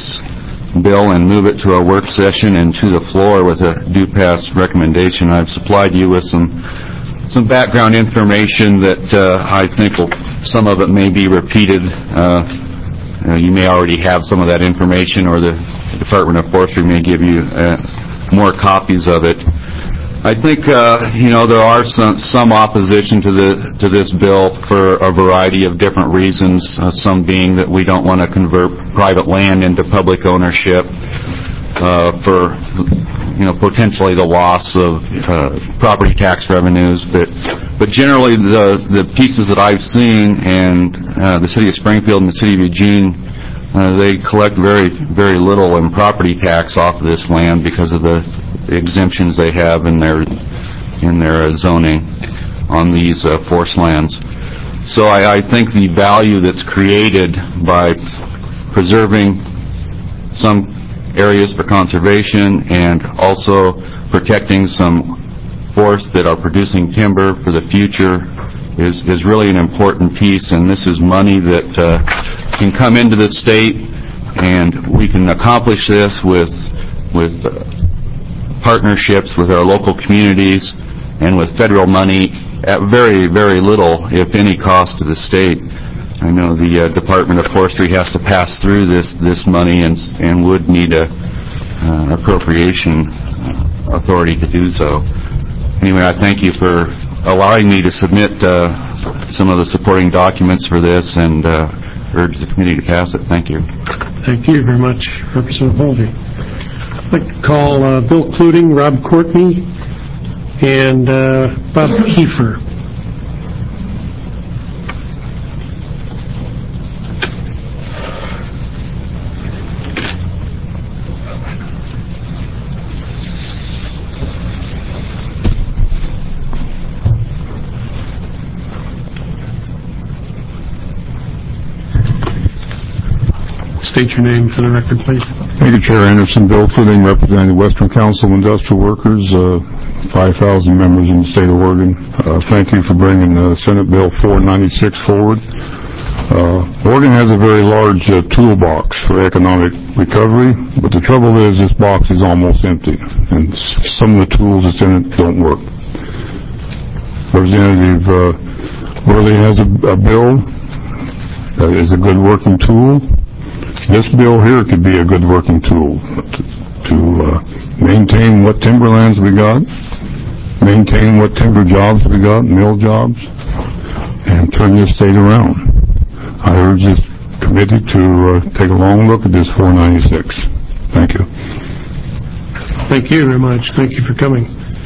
bill and move it to a work session and to the floor with a due pass recommendation. I've supplied you with some some background information that uh, I think will, some of it may be repeated. Uh, uh, you may already have some of that information, or the Department of Forestry may give you uh, more copies of it. I think uh, you know there are some some opposition to the to this bill for a variety of different reasons. Uh, some being that we don't want to convert private land into public ownership uh, for you know potentially the loss of uh, property tax revenues. But but generally the the pieces that I've seen, and uh, the City of Springfield and the City of Eugene, uh, they collect very very little in property tax off of this land because of the exemptions they have in their in their zoning on these uh, forest lands. So I, I think the value that's created by preserving some areas for conservation and also protecting some forests that are producing timber for the future is is really an important piece. And this is money that uh, can come into the state, and we can accomplish this with with uh, partnerships with our local communities and with federal money at very, very little, if any, cost to the state. I know the uh, Department of Forestry has to pass through this this money and and would need a uh, appropriation authority to do so. Anyway, I thank you for allowing me to submit uh, some of the supporting documents for this, and uh, urge the committee to pass it. Thank you. Thank you very much, Representative Halsey. I'd like to call uh, Bill Cluting, Rob Courtney, and uh, Bob Kiefer. State your name for the record, please. Thank you, Chair Anderson. Bill Cluting, representing the Western Council of Industrial Workers, uh, five thousand members in the state of Oregon. Uh, thank you for bringing uh, Senate Bill four ninety-six forward. Uh, Oregon has a very large uh, toolbox for economic recovery, but the trouble is this box is almost empty, and some of the tools that's in it don't work. Representative uh, Worley has a, a bill that is a good working tool. This bill here could be a good working tool to, to uh, maintain what timberlands we got, maintain what timber jobs we got, mill jobs, and turn this state around. I urge this committee to uh, take a long look at this four ninety-six. Thank you. Thank you very much. Thank you for coming.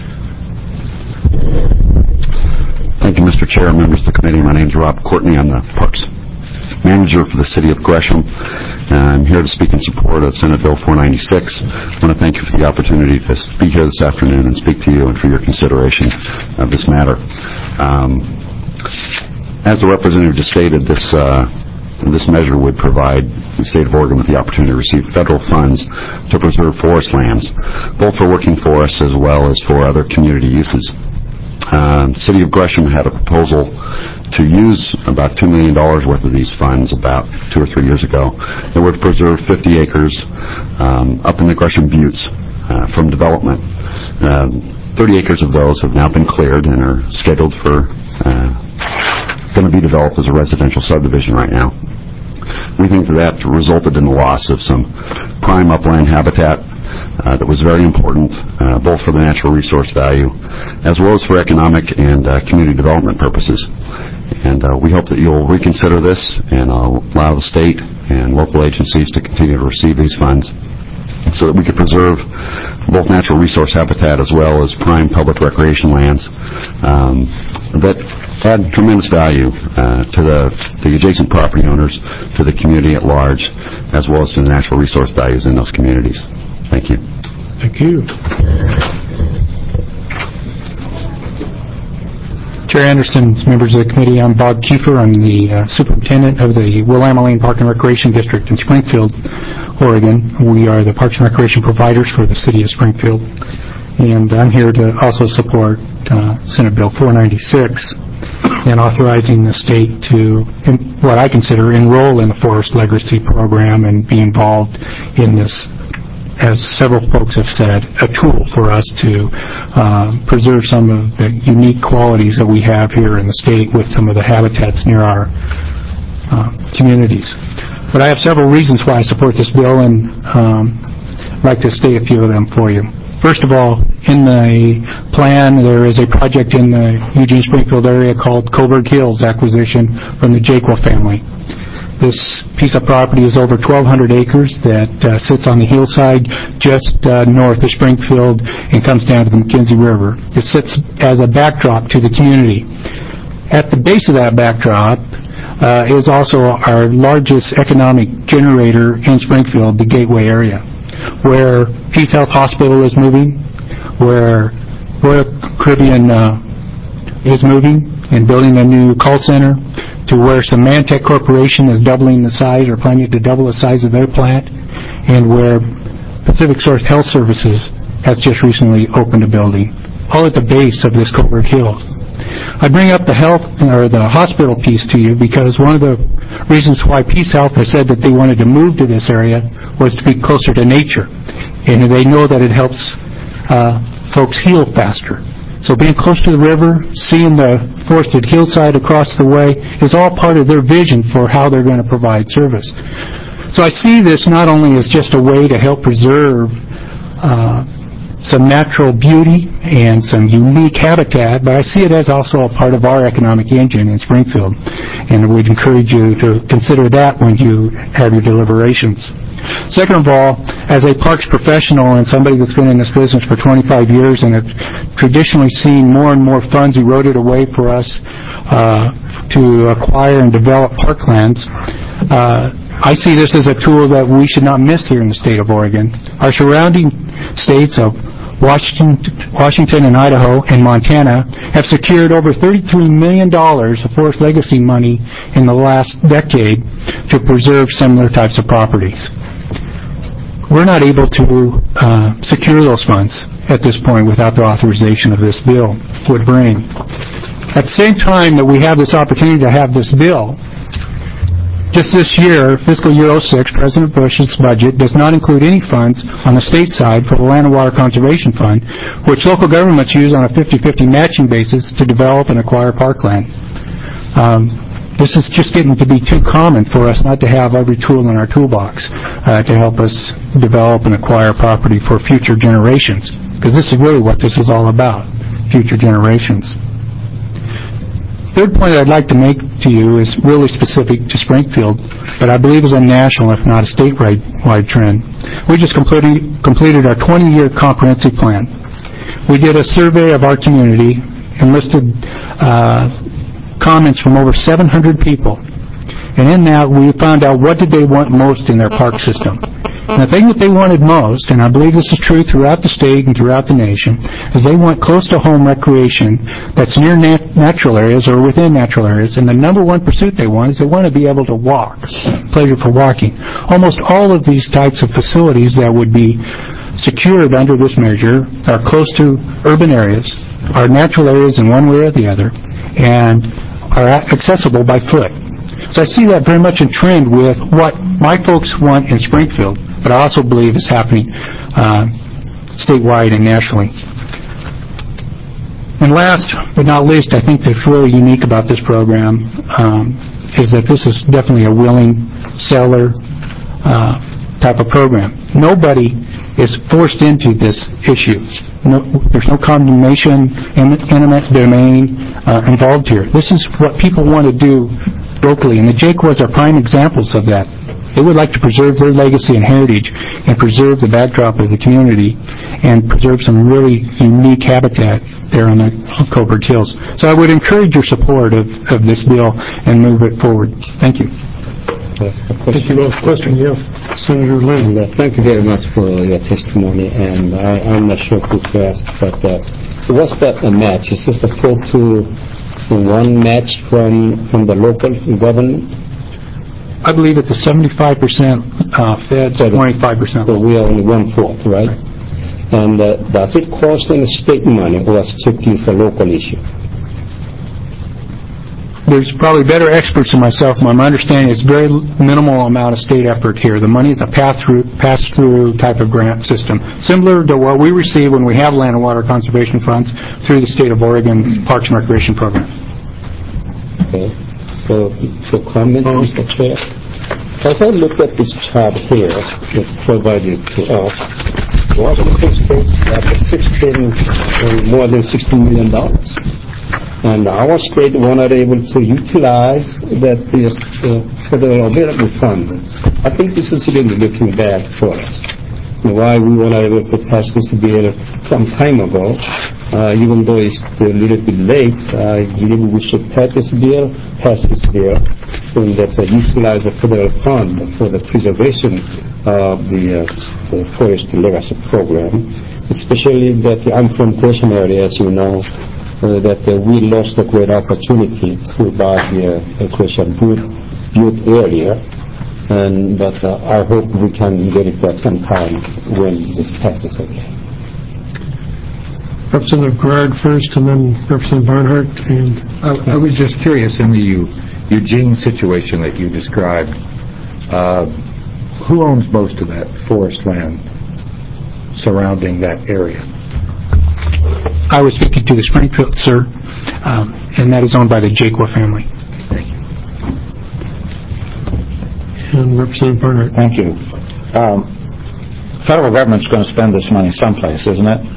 Thank you, Mister Chair, members of the committee. My name is Rob Courtney. I'm the Parks Manager for the City of Gresham. I'm here to speak in support of Senate Bill four ninety-six. I want to thank you for the opportunity to be here this afternoon and speak to you and for your consideration of this matter. Um, as the representative just stated, this uh, this measure would provide the state of Oregon with the opportunity to receive federal funds to preserve forest lands, both for working forests as well as for other community uses. Uh, the City of Gresham had a proposal to use about two million dollars worth of these funds about two or three years ago that would preserve fifty acres um, up in the Gresham Buttes uh, from development. Um, thirty acres of those have now been cleared and are scheduled for uh, going to be developed as a residential subdivision right now. We think that that resulted in the loss of some prime upland habitat Uh, that was very important, uh, both for the natural resource value as well as for economic and uh, community development purposes. And uh, we hope that you'll reconsider this and uh, allow the state and local agencies to continue to receive these funds so that we could preserve both natural resource habitat as well as prime public recreation lands um, that add tremendous value uh, to the, the adjacent property owners, to the community at large, as well as to the natural resource values in those communities. Thank you. Thank you. Chair Anderson, members of the committee, I'm Bob Kiefer. I'm the uh, superintendent of the Willamette Park and Recreation District in Springfield, Oregon. We are the Parks and Recreation providers for the city of Springfield. And I'm here to also support uh, Senate Bill four ninety-six and authorizing the state to, in, what I consider, enroll in the Forest Legacy Program and be involved in this, as several folks have said, a tool for us to uh, preserve some of the unique qualities that we have here in the state with some of the habitats near our uh, communities. But I have several reasons why I support this bill, and um, I'd like to state a few of them for you. First of all, in the plan, there is a project in the Eugene-Springfield area called Coburg Hills acquisition from the Jakewell family. This piece of property is over twelve hundred acres that uh, sits on the hillside just uh, north of Springfield and comes down to the McKenzie River. It sits as a backdrop to the community. At the base of that backdrop uh, is also our largest economic generator in Springfield, the Gateway area, where Peace Health Hospital is moving, where Royal Caribbean uh, is moving and building a new call center, to where Symantec Corporation is doubling the size or planning to double the size of their plant, and where Pacific Source Health Services has just recently opened a building, all at the base of this Coburg Hill. I bring up the health or the hospital piece to you because one of the reasons why Peace Health has said that they wanted to move to this area was to be closer to nature, and they know that it helps uh, folks heal faster. So being close to the river, seeing the forested hillside across the way is all part of their vision for how they're going to provide service. So I see this not only as just a way to help preserve uh, some natural beauty and some unique habitat, but I see it as also a part of our economic engine in Springfield, and I would encourage you to consider that when you have your deliberations. Second of all, as a parks professional and somebody that's been in this business for twenty-five years and have traditionally seen more and more funds eroded away for us uh, to acquire and develop parklands, uh, I see this as a tool that we should not miss here in the state of Oregon. Our surrounding states of Washington, Washington and Idaho and Montana have secured over thirty-three million dollars of forest legacy money in the last decade to preserve similar types of properties. We're not able to uh, secure those funds at this point without the authorization of this bill would bring. At the same time that we have this opportunity to have this bill, just this year, fiscal year oh six, President Bush's budget does not include any funds on the state side for the Land and Water Conservation Fund, which local governments use on a fifty-fifty matching basis to develop and acquire parkland. Um, this is just getting to be too common for us not to have every tool in our toolbox uh, to help us develop and acquire property for future generations, because this is really what this is all about, future generations. Third point I'd like to make to you is really specific to Springfield, but I believe is a national, if not a statewide trend. We just completed, completed our twenty-year comprehensive plan. We did a survey of our community, enlisted uh, comments from over seven hundred people, and in that we found out what did they want most in their park system. And the thing that they wanted most, and I believe this is true throughout the state and throughout the nation, is they want close-to-home recreation that's near nat- natural areas or within natural areas, and the number one pursuit they want is they want to be able to walk, pleasure for walking. Almost all of these types of facilities that would be secured under this measure are close to urban areas, are natural areas in one way or the other, and are accessible by foot. So I see that very much in trend with what my folks want in Springfield, but I also believe is happening uh, statewide and nationally. And last but not least, I think that's really unique about this program um, is that this is definitely a willing seller uh, type of program. Nobody is forced into this issue. No, there's no condemnation, eminent domain uh, involved here. This is what people want to do locally, and the Jaquas are prime examples of that. They would like to preserve their legacy and heritage and preserve the backdrop of the community and preserve some really unique habitat there on the Coburg Hills. So I would encourage your support of, of this bill and move it forward. Thank you. Thank you. Question, yeah. Senator Lynn. And, uh, thank you very much for your testimony, and I, I'm not sure who to ask, but uh, was that a match? Is this a four to one match from, from the local government? I believe it's a seventy-five percent uh, feds, twenty-five percent. So we are only one-fourth, right? And uh, does it cost any state money, or strictly it's a local issue? There's probably better experts than myself. My understanding is very minimal amount of state effort here. The money is a pass-through pass-through type of grant system, similar to what we receive when we have land and water conservation funds through the State of Oregon Parks and Recreation Program. Okay. So, so comment, Mister Chair. As I look at this chart here that provided to us, Washington State has sixteen, more than sixteen million dollars. And our state were not able to utilize that this uh, federal available fund. I think this is really looking bad for us. And why we were not able to pass this bill some time ago, uh, even though it's a little bit late, I believe we should pass this bill, pass this bill, and that uh, utilize the federal fund for the preservation of the, uh, the forest legacy program, especially that I'm from Gresham area, as you know. Uh, that uh, we lost a great opportunity to buy the uh, Gresham Butte area, and but uh, I hope we can get it back sometime when this passes again. Representative Garrard first, and then Representative Barnhart. And I, I was just curious, in the Eugene situation that you described, uh, who owns most of that forest land surrounding that area? I was speaking to the Springfield, sir, um, and that is owned by the Jaqua family. Thank you. And Representative Barnhart. Thank you. Um, federal government's going to spend this money someplace, isn't it?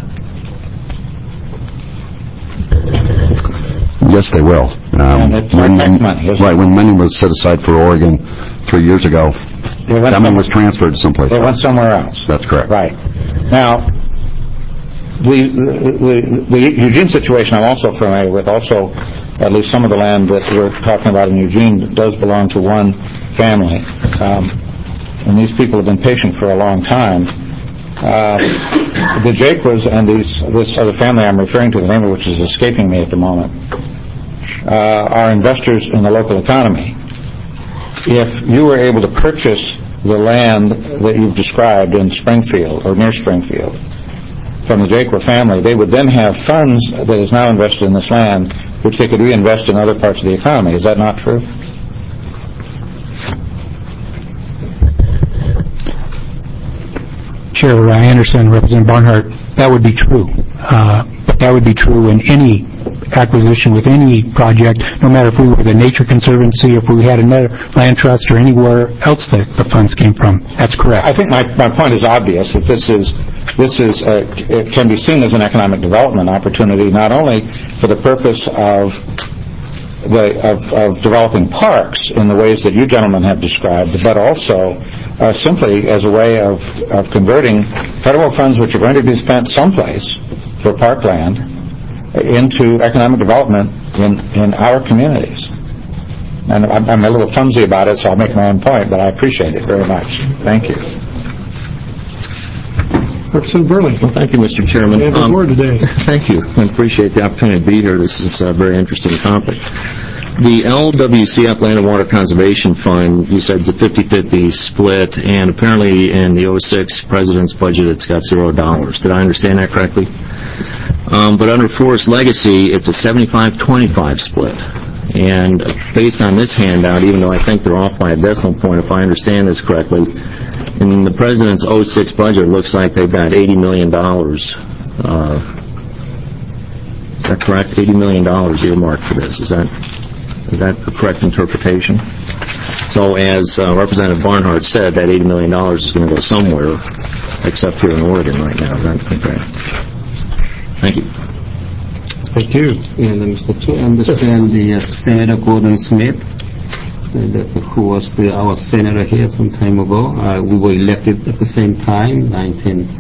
Yes, they will. Um, And it's our tax money, isn't right, it? when money was set aside for Oregon three years ago, It went that money somewhere- was transferred to someplace It went else. somewhere else. That's correct. Right. Now, the, the, the Eugene situation I'm also familiar with. Also, at least some of the land that we're talking about in Eugene does belong to one family. Um, and these people have been patient for a long time. Uh, the Jaquas and these, this other family I'm referring to, the name of which is escaping me at the moment, uh, are investors in the local economy. If you were able to purchase the land that you've described in Springfield or near Springfield from the Jaqua family, they would then have funds that is now invested in this land, which they could reinvest in other parts of the economy. Is that not true? Chair Anderson, Representative Barnhart, that would be true. Uh, but that would be true in any acquisition with any project, no matter if we were the Nature Conservancy, if we had another land trust, or anywhere else that the funds came from. That's correct. I think my, my point is obvious, that this is this is a, it can be seen as an economic development opportunity, not only for the purpose of the of, of developing parks in the ways that you gentlemen have described, but also uh, simply as a way of, of converting federal funds which are going to be spent someplace for parkland into economic development in, in our communities. And I'm, I'm a little clumsy about it, so I'll make my own point, but I appreciate it very much. Thank you. Representative Burley. Well, thank you, Mister Chairman. You have the Um, floor today. Thank you. I appreciate the opportunity to be here. This is a very interesting topic. The L W C F Land and Water Conservation Fund, you said it's a fifty-fifty split, and apparently in the oh six President's budget it's got zero dollars. Did I understand that correctly? Um, but under Forest Legacy, it's a seventy-five twenty-five split. And based on this handout, even though I think they're off by a decimal point, if I understand this correctly, in the President's oh six budget, it looks like they've got eighty million dollars. Uh, is that correct? eighty million dollars earmarked for this. Is that is that the correct interpretation? So as uh, Representative Barnhart said, that eighty million dollars is going to go somewhere, except here in Oregon right now. Is that correct? Thank you. Thank you. And uh, Mister Chair, I understand the uh, Senator Gordon Smith, uh, the, who was the, our senator here some time ago. Uh, we were elected at the same time, nineteen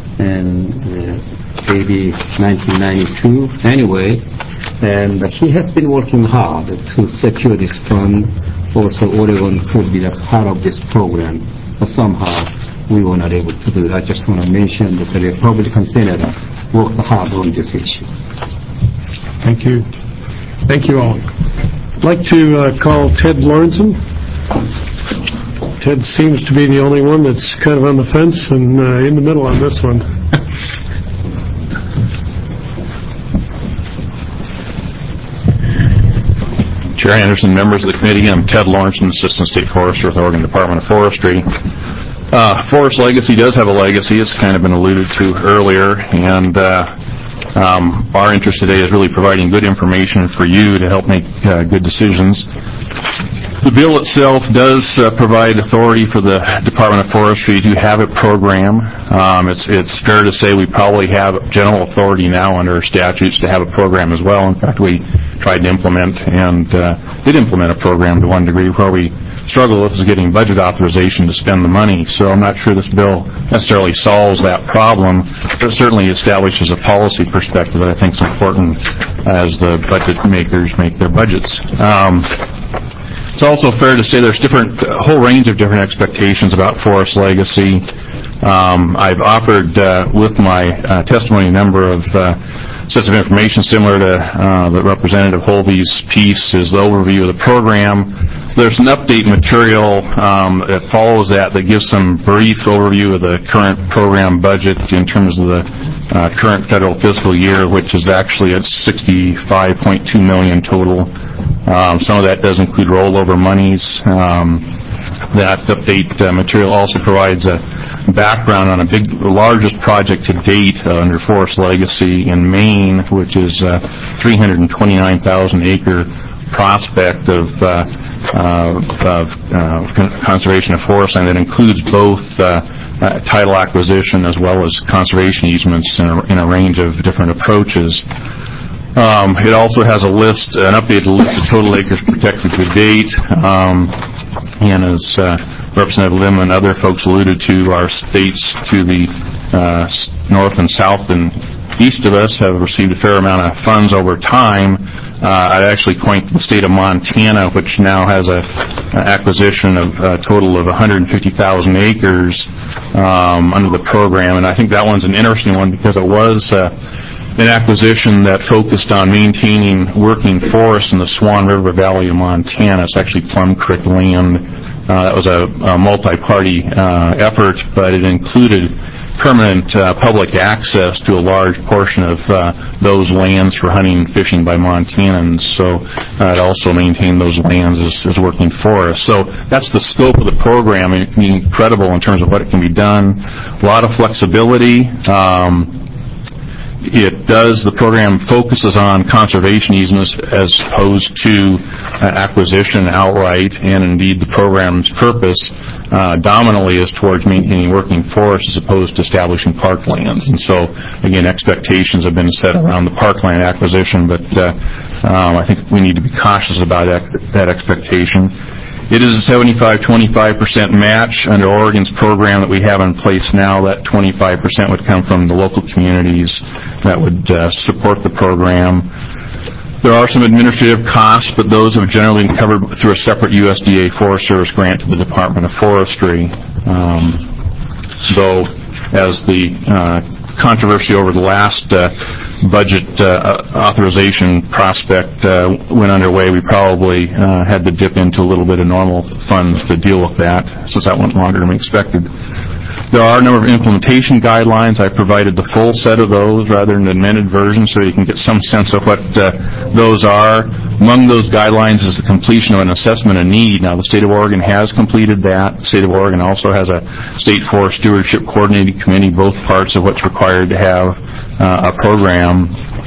eighty, nineteen ninety-two. Anyway, and uh, he has been working hard to secure this fund. Also, Oregon could be a part of this program, but somehow we were not able to do it. I just want to mention that the Republican senator worked hard on this issue. Thank you. Thank you all. I'd like to uh, call Ted Lawrenson. Ted seems to be the only one that's kind of on the fence and uh, in the middle on this one. Chair Anderson, members of the committee, I'm Ted Lawrenson, Assistant State Forester with the Oregon Department of Forestry. Uh, Forest Legacy does have a legacy, it's kind of been alluded to earlier, and uh, um, our interest today is really providing good information for you to help make uh, good decisions. The bill itself does uh, provide authority for the Department of Forestry to have a program. Um, it's, it's fair to say we probably have general authority now under our statutes to have a program as well. In fact, we tried to implement and uh, did implement a program to one degree. Where we struggle with is getting budget authorization to spend the money. So I'm not sure this bill necessarily solves that problem, but it certainly establishes a policy perspective that I think is important as the budget makers make their budgets. Um, It's also fair to say there's different, a whole range of different expectations about Forest Legacy. Um, I've offered uh, with my uh, testimony a number of uh, sets of information similar to uh, the Representative Holvey's piece is the overview of the program. There's an update material um, that follows that that gives some brief overview of the current program budget in terms of the uh, current federal fiscal year, which is actually at sixty-five point two million dollars total. Um, some of that does include rollover monies. Um, that update uh, material also provides a background on a big, the largest project to date uh, under Forest Legacy in Maine, which is a three hundred twenty-nine thousand acre prospect of uh, uh, of uh, con- conservation of forest land that includes both uh, uh, title acquisition as well as conservation easements in a, in a range of different approaches. Um, it also has a list, an updated list of total acres protected to date, um, and as uh, Representative Lim and other folks alluded to, our states to the uh, north and south and east of us have received a fair amount of funds over time. Uh, I'd actually point to the state of Montana, which now has a, an acquisition of a total of one hundred fifty thousand acres um, under the program, and I think that one's an interesting one because it was uh, an acquisition that focused on maintaining working forests in the Swan River Valley of Montana. It's actually Plum Creek land. Uh, that was a, a multi-party uh, effort, but it included permanent uh, public access to a large portion of uh, those lands for hunting and fishing by Montanans. So uh, it also maintained those lands as, as working forests. So that's the scope of the program. It's incredible in terms of what it can be done. A lot of flexibility. Um, It does, the program focuses on conservation easements as opposed to uh, acquisition outright, and indeed the program's purpose uh, dominantly is towards maintaining working forests as opposed to establishing parklands. And so, again, expectations have been set around the parkland acquisition, but uh, um, I think we need to be cautious about that, that expectation. It is a seventy-five twenty-five percent match under Oregon's program that we have in place now. That twenty-five percent would come from the local communities that would uh, support the program. There are some administrative costs, but those have generally been covered through a separate U S D A Forest Service grant to the Department of Forestry. Um, though, as the uh, controversy over the last uh, budget uh, authorization prospect uh, went underway, we probably uh, had to dip into a little bit of normal funds to deal with that, since that went longer than we expected. There are a number of implementation guidelines. I provided the full set of those rather than an amended version so you can get some sense of what uh, those are. Among those guidelines is the completion of an assessment of need. Now, the state of Oregon has completed that. The state of Oregon also has a state forest stewardship coordinating committee, both parts of what's required to have uh, a program.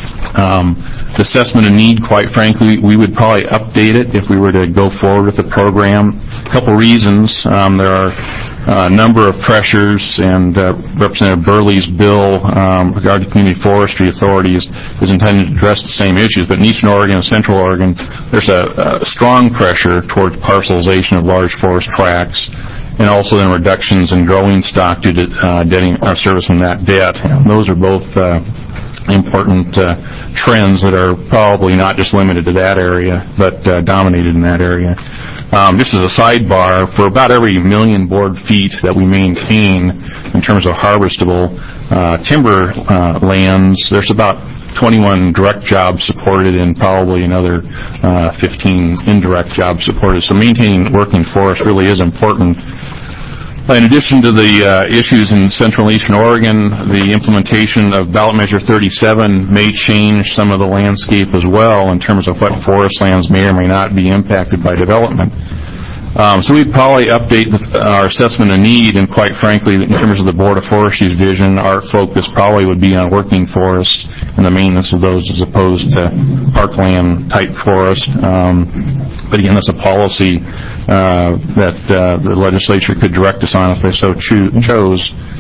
Um, the assessment of need, quite frankly, we would probably update it if we were to go forward with the program. A couple reasons. Um, there are a number of pressures, and uh, Representative Burley's bill um, regarding community forestry authorities is intended to address the same issues. But in Eastern Oregon and Central Oregon, there's a, a strong pressure toward parcelization of large forest tracts, and also then reductions in growing stock due to uh, debting, or servicing that debt. And those are both uh, important uh, trends that are probably not just limited to that area, but uh, dominated in that area. Um, just as a sidebar, for about every million board feet that we maintain in terms of harvestable uh, timber uh, lands, there's about twenty-one direct jobs supported and probably another uh, fifteen indirect jobs supported. So maintaining working forest really is important. In addition to the uh, issues in Central and Eastern Oregon, the implementation of Ballot Measure thirty-seven may change some of the landscape as well in terms of what forest lands may or may not be impacted by development. Um, so we'd probably update the, our assessment of need, and quite frankly, in terms of the Board of Forestry's vision, our focus probably would be on working forests and the maintenance of those as opposed to parkland-type forest. Um, but again, that's a policy uh, that uh, the legislature could direct us on if they so cho- chose.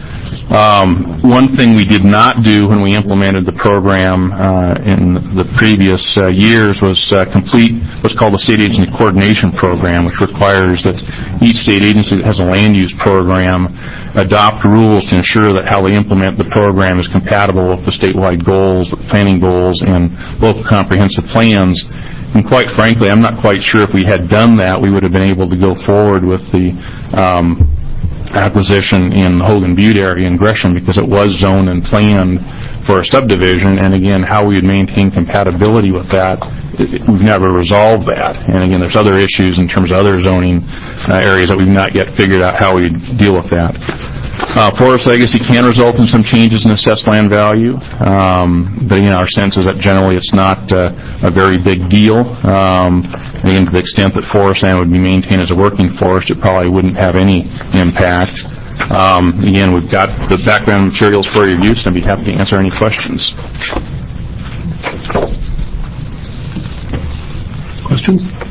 Um, one thing we did not do when we implemented the program uh, in the previous uh, years was uh, complete what's called the State Agency Coordination Program, which requires that each state agency that has a land use program adopt rules to ensure that how they implement the program is compatible with the statewide goals, the planning goals, and local comprehensive plans. And quite frankly, I'm not quite sure if we had done that, we would have been able to go forward with the um, acquisition in the Hogan Butte area in Gresham, because it was zoned and planned for a subdivision. And again, how we would maintain compatibility with that, it, we've never resolved that. And again, there's other issues in terms of other zoning uh, areas that we've not yet figured out how we deal with that. Uh, forest legacy can result in some changes in assessed land value, um, but you know, our sense is that generally it's not uh, a very big deal. Um, again, to the extent that forest land would be maintained as a working forest, it probably wouldn't have any impact. Um, again, we've got the background materials for your use, and I'd be happy to answer any questions. Questions?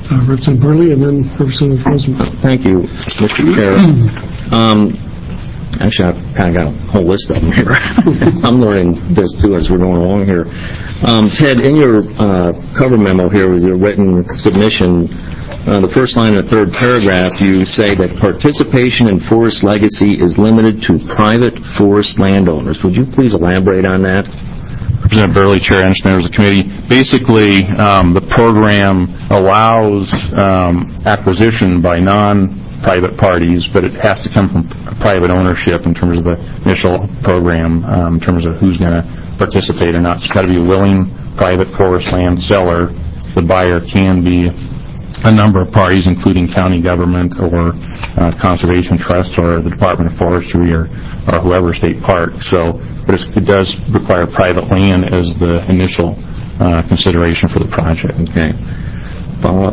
uh, Representative Burley, and then Representative Rosenberg. Thank you, Mister Chair. Um, actually, I've kind of got a whole list of them here. I'm learning this, too, as we're going along here. Um, Ted, in your uh, cover memo here with your written submission, uh, the first line of the third paragraph, you say that participation in forest legacy is limited to private forest landowners. Would you please elaborate on that? Representative Burley, Chair Anderson, members of the committee. Basically, um, the program allows um, acquisition by non-private parties, but it has to come from private ownership in terms of the initial program, um, in terms of who's going to participate or not. It's got to be a willing private forest land seller. The buyer can be a number of parties, including county government or uh, conservation trust or the Department of Forestry or, or whoever, state park. So, but it's, it does require private land as the initial uh, consideration for the project. Okay. Follow up.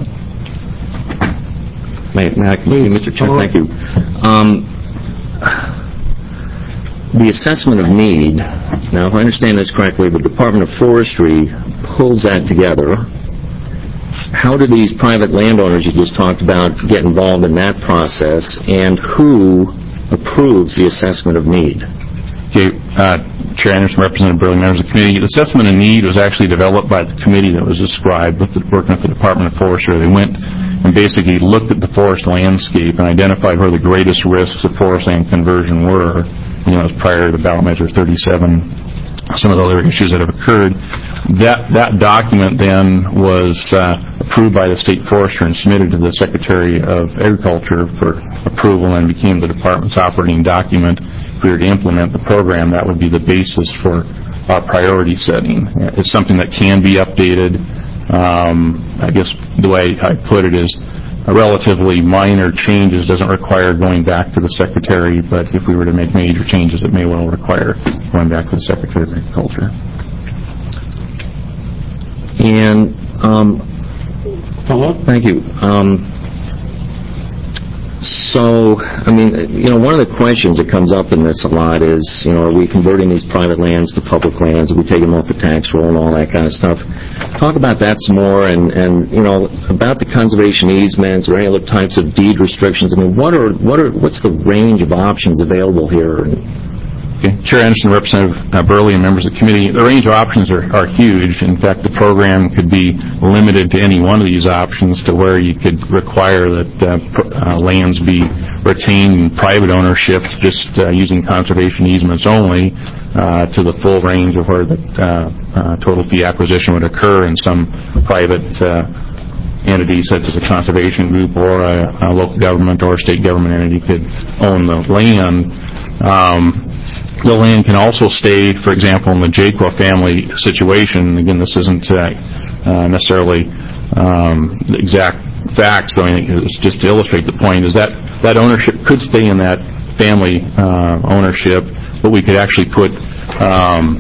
May, may I continue, Mister Chair? Thank you. Um, the assessment of need. Now, if I understand this correctly, the Department of Forestry pulls that together. How do these private landowners you just talked about get involved in that process, and who approves the assessment of need? Okay, uh, Chair Anderson, Representative Burley, members of the committee. The assessment of need was actually developed by the committee that was described with the, working with the Department of Forestry. They went and basically looked at the forest landscape and identified where the greatest risks of forest land conversion were. You know, prior to ballot measure thirty-seven, some of the other issues that have occurred. That that document then was uh, approved by the state forester and submitted to the Secretary of Agriculture for approval and became the department's operating document. If we were to implement the program, that would be the basis for our priority setting. It's something that can be updated. Um, I guess the way I put it is a relatively minor changes doesn't require going back to the Secretary, but if we were to make major changes, it may well require going back to the Secretary of Agriculture. And um, thank you. Um, so, I mean, you know, one of the questions that comes up in this a lot is, you know, are we converting these private lands to public lands? Are we taking them off the tax roll and all that kind of stuff? Talk about that some more, and, and you know, about the conservation easements or any other types of deed restrictions. I mean, what are what are what's the range of options available here? Okay. Chair Anderson, Representative uh, Burley, and members of the committee, the range of options are, are huge. In fact, the program could be limited to any one of these options to where you could require that uh, pr- uh, lands be retained in private ownership, just uh, using conservation easements only, uh, to the full range of where the uh, uh, total fee acquisition would occur in some private uh, entity such as a conservation group or a, a local government or a state government entity could own the land. Um, The land can also stay, for example, in the Jaqua family situation. Again, this isn't uh, uh, necessarily um, the exact facts, though. I think it's just to illustrate the point, is that that ownership could stay in that family uh, ownership, but we could actually put um,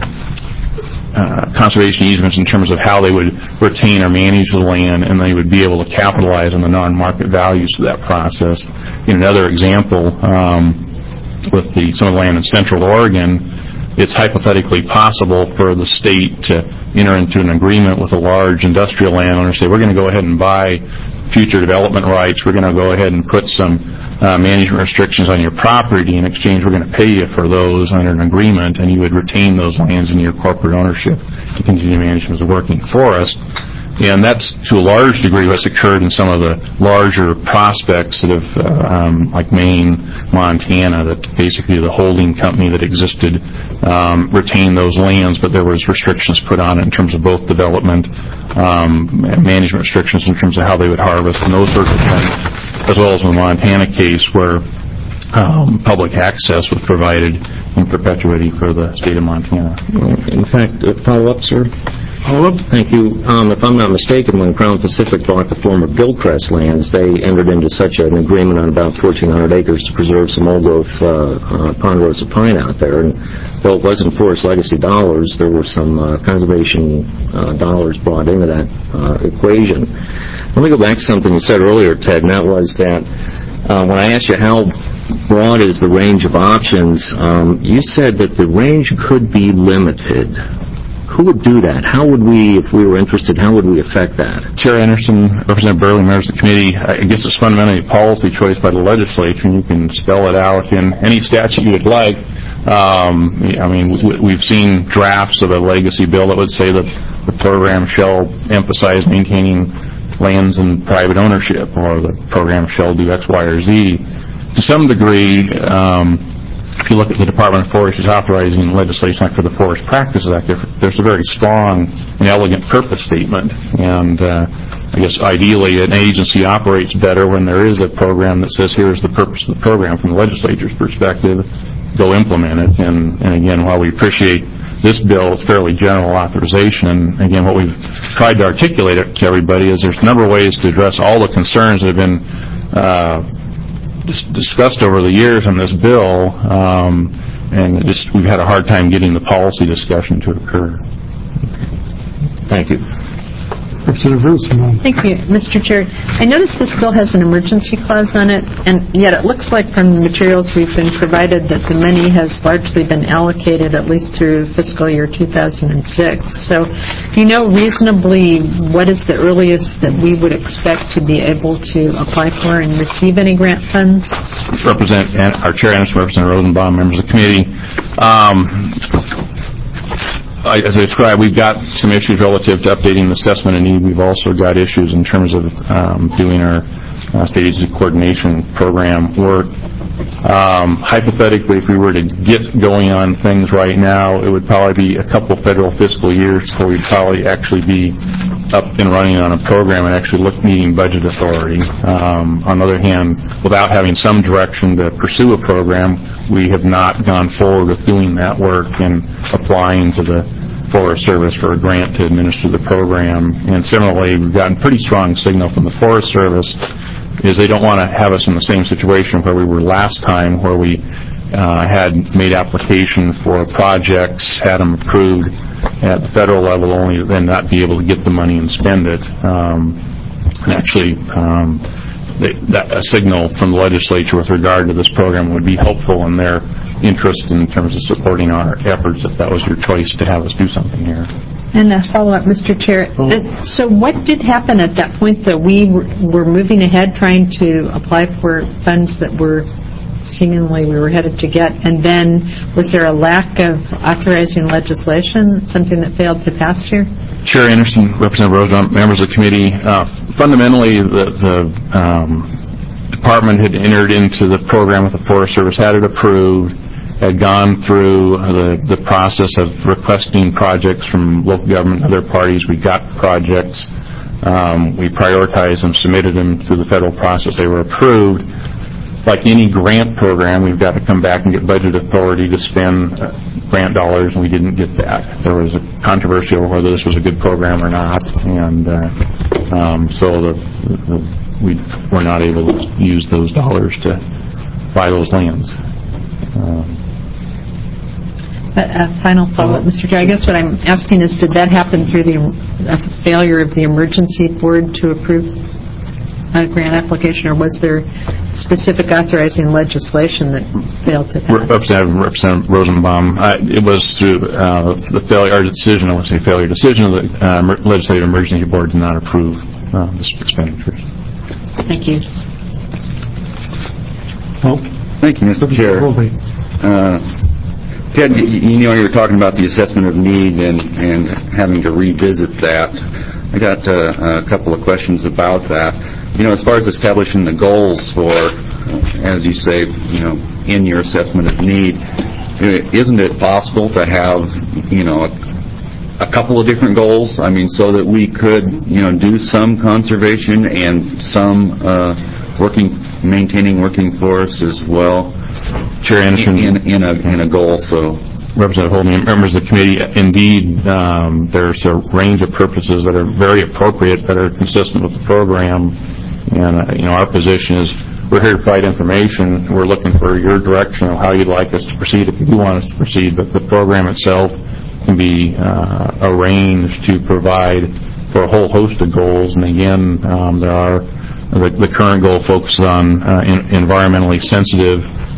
uh, conservation easements in terms of how they would retain or manage the land, and they would be able to capitalize on the non-market values of that process. In another example, um, with the, some of the land in Central Oregon, it's hypothetically possible for the state to enter into an agreement with a large industrial landowner, say, we're going to go ahead and buy future development rights, we're going to go ahead and put some uh, management restrictions on your property. In exchange, we're going to pay you for those under an agreement, and you would retain those lands in your corporate ownership to continue to manage them as working for us. And that's, to a large degree, what's occurred in some of the larger prospects that have, uh, um, like Maine, Montana, that basically the holding company that existed um, retained those lands, but there was restrictions put on it in terms of both development, um, and management restrictions in terms of how they would harvest and those sorts of things, as well as in the Montana case where um, public access was provided in perpetuity for the state of Montana. In fact, uh, follow up, sir? Thank you. Um, if I'm not mistaken, when Crown Pacific bought the former Gilchrist lands, they entered into such an agreement on about fourteen hundred acres to preserve some old-growth uh, uh, ponderosa pine out there. And though it wasn't Forest Legacy dollars, there were some uh, conservation uh, dollars brought into that uh, equation. Let me go back to something you said earlier, Ted, and that was that uh, when I asked you how broad is the range of options, um, you said that the range could be limited. who would do that? How would we, if we were interested, how would we affect that? Chair Anderson, Representative Burley, members of the committee, I guess it's fundamentally a policy choice by the legislature, and you can spell it out in any statute you would like. Um, I mean, we've seen drafts of a legacy bill that would say that the program shall emphasize maintaining lands in private ownership, or the program shall do X, Y, or Z. To some degree, um, if you look at the Department of Forestry's authorizing legislation like for the Forest Practices Act, there's a very strong and elegant purpose statement. And uh, I guess ideally an agency operates better when there is a program that says here's the purpose of the program from the legislature's perspective, go implement it. And, and again, while we appreciate this bill, it's fairly general authorization. And again, what we've tried to articulate to everybody is there's a number of ways to address all the concerns that have been uh, discussed over the years on this bill, um, and it just we've had a hard time getting the policy discussion to occur. Thank you. Representative Rosenbaum. Thank you, Mister Chair. I noticed this bill has an emergency clause on it, and yet it looks like from the materials we've been provided that the money has largely been allocated at least through fiscal year two thousand six. So do you know reasonably what is the earliest that we would expect to be able to apply for and receive any grant funds? Represent our Chair Anderson, Representative Rosenbaum, members of the committee. Um, As I described, we've got some issues relative to updating the assessment of need. We've also got issues in terms of um, doing our uh, state agency coordination program work. Um, hypothetically, if we were to get going on things right now, it would probably be a couple federal fiscal years before we'd probably actually be up and running on a program and actually look needing budget authority. Um, on the other hand, without having some direction to pursue a program, we have not gone forward with doing that work and applying to the Forest Service for a grant to administer the program. And similarly, we've gotten pretty strong signal from the Forest Service is they don't want to have us in the same situation where we were last time, where we uh, had made application for projects, had them approved at the federal level, only to then not be able to get the money and spend it. Um, and actually, um, they, that, a signal from the legislature with regard to this program would be helpful in their interest in terms of supporting our efforts if that was your choice to have us do something here. And a follow-up, Mister Chair. Oh. Uh, so what did happen at that point that we were, were moving ahead trying to apply for funds that were seemingly we were headed to get, and then was there a lack of authorizing legislation, something that failed to pass here? Chair Anderson, Representative Rosenbaum, members of the committee, uh, fundamentally the, the um, department had entered into the program with the Forest Service, had it approved, had gone through the, the process of requesting projects from local government and other parties. We got projects. Um, we prioritized them, submitted them through the federal process. They were approved. Like any grant program, we've got to come back and get budget authority to spend uh, grant dollars, and we didn't get that. There was a controversy over whether this was a good program or not, and uh, um, so the, the, we were not able to use those dollars to buy those lands. Um, A final follow-up, Mister Chair. I guess what I'm asking is, did that happen through the uh, failure of the emergency board to approve a grant application, or was there specific authorizing legislation that failed to pass? Representative, Representative Rosenbaum, uh, it was through uh, the failure, or decision, I won't say failure, decision of the uh, Legislative Emergency Board to not approve uh, this expenditures. Thank you. Well, thank you, Mister Chair. Uh, Ted, you know, you were talking about the assessment of need and, and having to revisit that. I got uh, a couple of questions about that. You know, as far as establishing the goals for, uh, as you say, you know, in your assessment of need, isn't it possible to have, you know, a, a couple of different goals? I mean, so that we could, you know, do some conservation and some uh, working, maintaining working forests as well. Chair Anderson, in, in, a, in a goal, so. Representative Holden, members of the committee, indeed, um, there's a range of purposes that are very appropriate, that are consistent with the program. And, uh, you know, our position is we're here to provide information. We're looking for your direction of how you'd like us to proceed if you do want us to proceed. But the program itself can be uh, arranged to provide for a whole host of goals. And again, um, there are the, the current goal focuses on uh, in, environmentally sensitive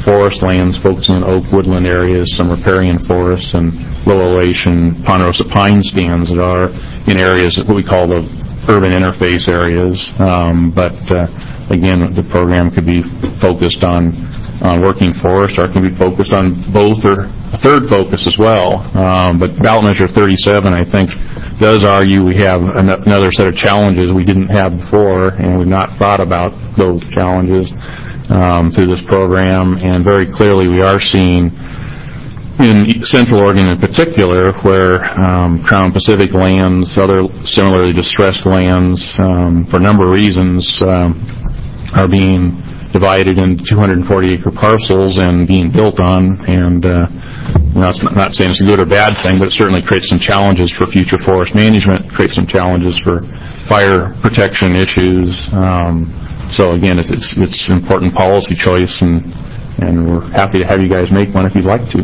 forest lands, focusing on oak woodland areas, some riparian forests, and low elevation ponderosa pine stands that are in areas that what we call the urban interface areas. Um, but uh, again, the program could be focused on, on working forests, or it can be focused on both, or a third focus as well. Um, but ballot measure thirty-seven, I think, does argue we have an- another set of challenges we didn't have before, and we've not thought about those challenges um, through this program. And very clearly, we are seeing in Central Oregon in particular, where um, Crown Pacific lands, other similarly distressed lands, um, for a number of reasons, um, are being divided into two hundred forty acre parcels and being built on. And uh, you know, it's not, not saying it's a good or bad thing, but it certainly creates some challenges for future forest management, creates some challenges for fire protection issues. Um, so again, it's, it's it's an important policy choice, and and we're happy to have you guys make one if you'd like to.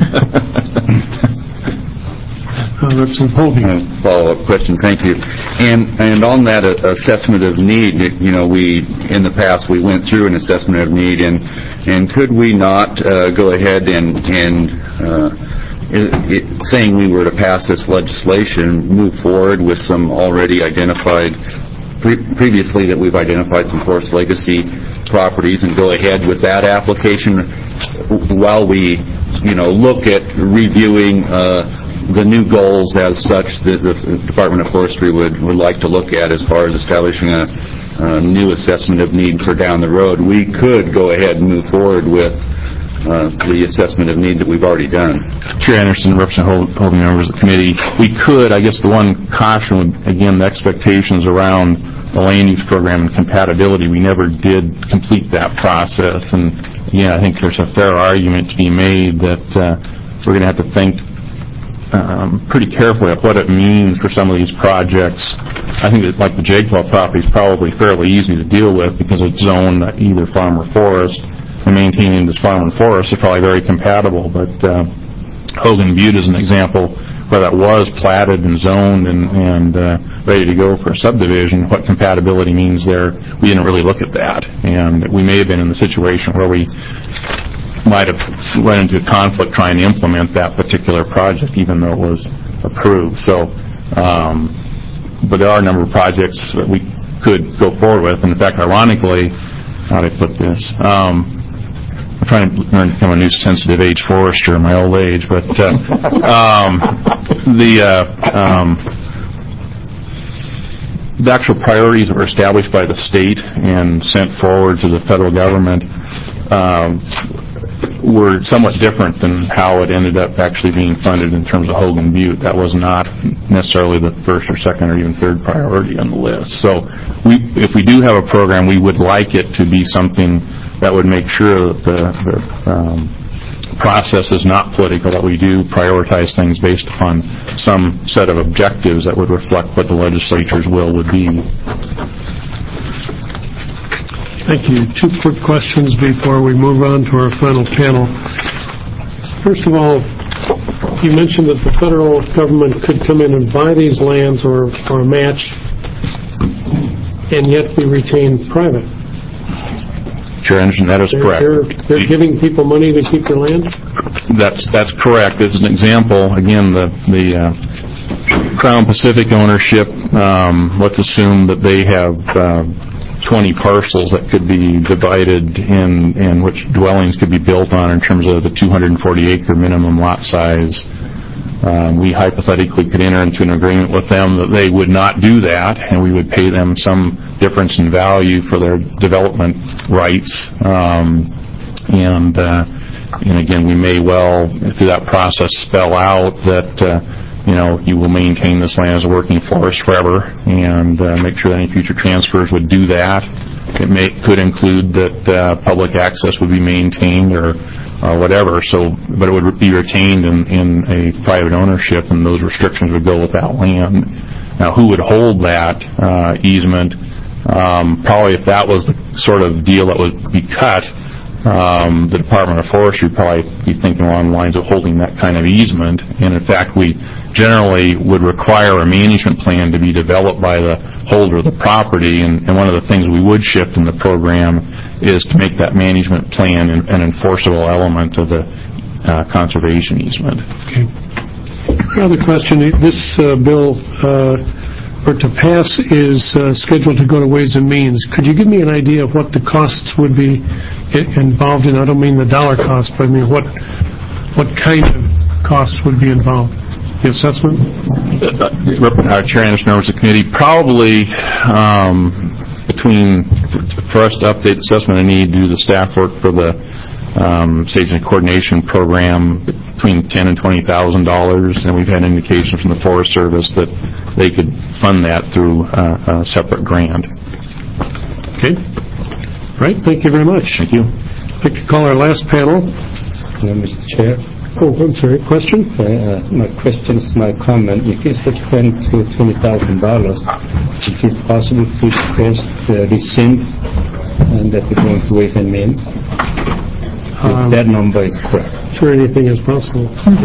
Uh, Representative Holding. A follow-up question. Thank you. And and on that uh, assessment of need, you know, we in the past we went through an assessment of need, and and could we not uh, go ahead and and uh, it, it, saying we were to pass this legislation, move forward with some already identified pre- previously that we've identified some forest legacy properties, and go ahead with that application while we, you know, look at reviewing Uh, the new goals as such that the Department of Forestry would, would like to look at as far as establishing a, a new assessment of need for down the road. We could go ahead and move forward with uh, the assessment of need that we've already done. Chair Anderson, Representative Holding, members of the committee, we could. I guess the one caution would, again, the expectations around the land use program and compatibility. We never did complete that process. And, again, I think there's a fair argument to be made that uh, we're going to have to think Um, pretty carefully at what it means for some of these projects. I think that, like the Jagpal property, is probably fairly easy to deal with because it's zoned either farm or forest, and maintaining this farm and forest is probably very compatible. But uh, Hogan Butte is an example where that was platted and zoned and, and uh, ready to go for a subdivision. What compatibility means there, we didn't really look at that, and we may have been in the situation where we might have run into conflict trying to implement that particular project, even though it was approved. So, um, but there are a number of projects that we could go forward with. And in fact, ironically, how do I put this? Um, I'm trying to learn to become a new sensitive age forester in my old age, but uh, um, the uh, um, the actual priorities that were established by the state and sent forward to the federal government um, were somewhat different than how it ended up actually being funded in terms of Hogan Butte. That was not necessarily the first or second or even third priority on the list. So we, if we do have a program, we would like it to be something that would make sure that the, the um, process is not political, that we do prioritize things based upon some set of objectives that would reflect what the legislature's will would be. Thank you. Two quick questions before we move on to our final panel. First of all, you mentioned that the federal government could come in and buy these lands or, or match and yet be retained private. Chair Anderson, that is they're, correct. They're, they're giving people money to keep their land? That's that's correct. As an example, again, the, the uh, Crown Pacific ownership, um, let's assume that they have uh, twenty parcels that could be divided in, in which dwellings could be built on in terms of the two hundred forty acre minimum lot size. Um, we hypothetically could enter into an agreement with them that they would not do that, and we would pay them some difference in value for their development rights. Um, and, uh, and again, we may well, through that process, spell out that uh, you know, you will maintain this land as a working forest forever, and uh, make sure that any future transfers would do that. It may, could include that uh, public access would be maintained or, or whatever. So, but it would be retained in, in a private ownership, and those restrictions would go with that land. Now, who would hold that uh, easement? Um, probably, if that was the sort of deal that would be cut, um, the Department of Forestry would probably be thinking along the lines of holding that kind of easement. And in fact, we generally would require a management plan to be developed by the holder of the property, and, and one of the things we would shift in the program is to make that management plan an, an enforceable element of the uh, conservation easement. Okay. Another question. This uh, bill, uh, or to pass, is uh, scheduled to go to Ways and Means. Could you give me an idea of what the costs would be I- involved in? I don't mean the dollar cost, but I mean what what kind of costs would be involved? The assessment? Uh, Chair Anderson, members of the committee, probably um, between, for us to update the assessment, I need to do the staff work for the um, Safety and Coordination Program between ten and twenty thousand dollars, and we've had indication from the Forest Service that they could fund that through uh, a separate grant. Okay. Right. Thank you very much. Thank you. I'd like to call our last panel. Hello, Mister Chair. Oh, I'm sorry. Question? Uh, my question is my comment. If it's the ten to twenty thousand dollars, is it possible to request uh, rescind and that we're going to Ways and Means? If Um, that number is correct. Sure, anything is possible.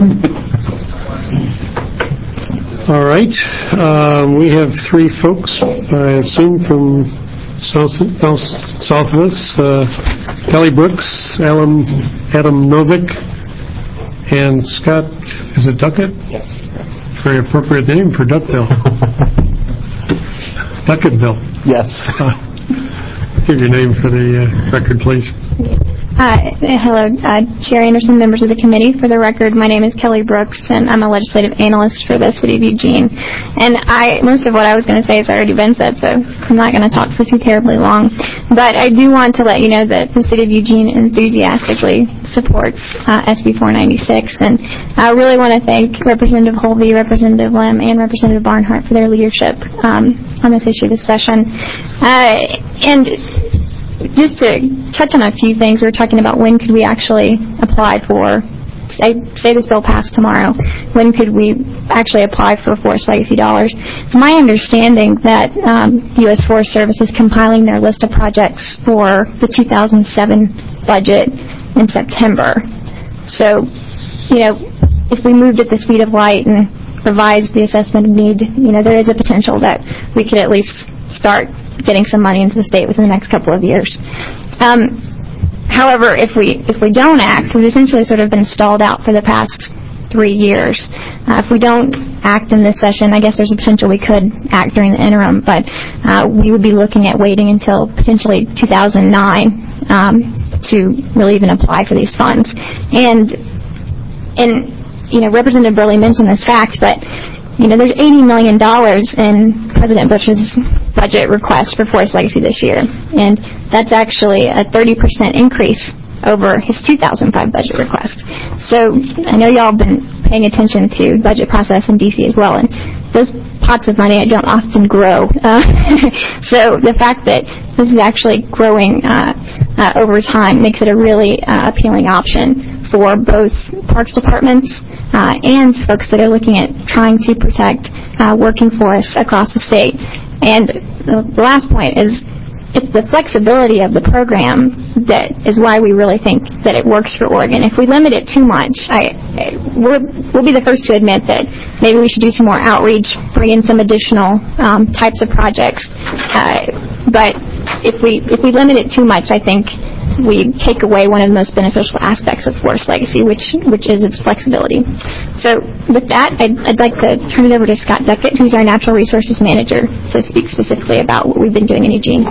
All right. Um, we have three folks, I assume, from south, south, south of us. Uh, Kelly Brooks, Alan, Adam Novick, and Scott, is it Duckett? Yes. Very appropriate name for Duckville. Duckettville. Yes. Uh, give your name for the uh, record, please. Uh, hello, uh, Chair Anderson, members of the committee. For the record, my name is Kelly Brooks, and I'm a legislative analyst for the City of Eugene. And I, most of what I was going to say has already been said, so I'm not going to talk for too terribly long. But I do want to let you know that the City of Eugene enthusiastically supports uh, S B four ninety-six, and I really want to thank Representative Holvey, Representative Lim, and Representative Barnhart for their leadership um, on this issue this session. Uh, and just to touch on a few things, we were talking about when could we actually apply for, say, say this bill passed tomorrow, when could we actually apply for Forest Legacy dollars? It's my understanding that um, U S Forest Service is compiling their list of projects for the two thousand seven budget in September. So, you know, if we moved at the speed of light and revised the assessment of need, you know, there is a potential that we could at least start getting some money into the state within the next couple of years. Um, however, if we if we don't act, we've essentially sort of been stalled out for the past three years. Uh, if we don't act in this session, I guess there's a potential we could act during the interim, but uh, we would be looking at waiting until potentially two thousand nine um, to really even apply for these funds. And, and you know, Representative Burley mentioned this fact, but you know, there's eighty million dollars in President Bush's budget request for Forest Legacy this year, and that's actually a thirty percent increase over his two thousand five budget request. So I know y'all have been paying attention to budget process in D C as well, and those pots of money don't often grow. Uh, so the fact that this is actually growing uh, uh, over time makes it a really uh, appealing option for both parks departments uh, and folks that are looking at trying to protect uh, working forests across the state. And the last point is it's the flexibility of the program that is why we really think that it works for Oregon. If we limit it too much, I, we're, we'll be the first to admit that maybe we should do some more outreach, bring in some additional um, types of projects. Uh, but if we if we limit it too much, I think we take away one of the most beneficial aspects of Forest Legacy, which which is its flexibility. So with that, I'd, I'd like to turn it over to Scott Duckett, who's our Natural Resources Manager, to speak specifically about what we've been doing in Eugene.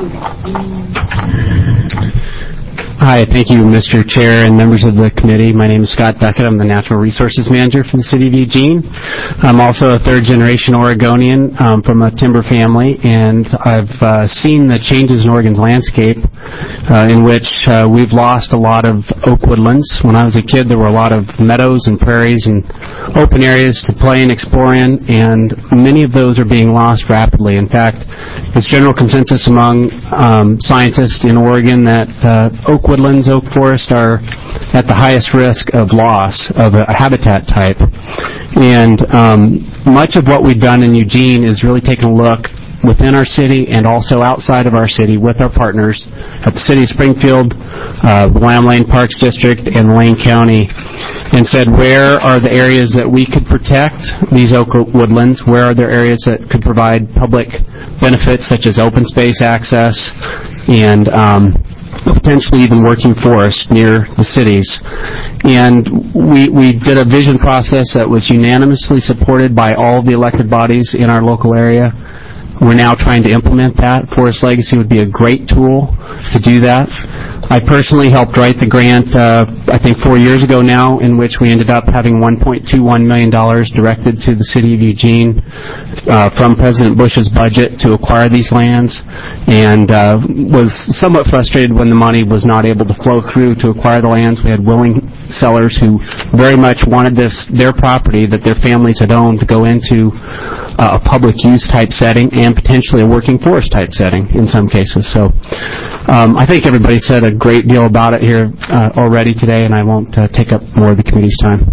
Hi, thank you, Mister Chair and members of the committee. My name is Scott Duckett. I'm the Natural Resources Manager for the City of Eugene. I'm also a third-generation Oregonian um, from a timber family, and I've uh, seen the changes in Oregon's landscape uh, in which uh, we've lost a lot of oak woodlands. When I was a kid, there were a lot of meadows and prairies and open areas to play and explore in, and many of those are being lost rapidly. In fact, it's general consensus among um, scientists in Oregon that uh, oak woodlands, oak forests are at the highest risk of loss of a habitat type. And um, much of what we've done in Eugene is really taking a look within our city and also outside of our city with our partners at the City of Springfield, uh, the Lamb Lane Parks District and Lane County, and said, where are the areas that we could protect these oak woodlands? Where are there areas that could provide public benefits such as open space access and um, potentially even working forest near the cities? And we, we did a vision process that was unanimously supported by all of the elected bodies in our local area. We're now trying to implement that. Forest Legacy would be a great tool to do that. I personally helped write the grant, uh, I think four years ago now, in which we ended up having one point two one million dollars directed to the city of Eugene uh, from President Bush's budget to acquire these lands, and uh, was somewhat frustrated when the money was not able to flow through to acquire the lands. We had willing sellers who very much wanted this, their property that their families had owned, to go into uh, a public use type setting and potentially a working forest type setting in some cases. So um, I think everybody said a great deal about it here uh, already today, and I won't uh, take up more of the committee's time.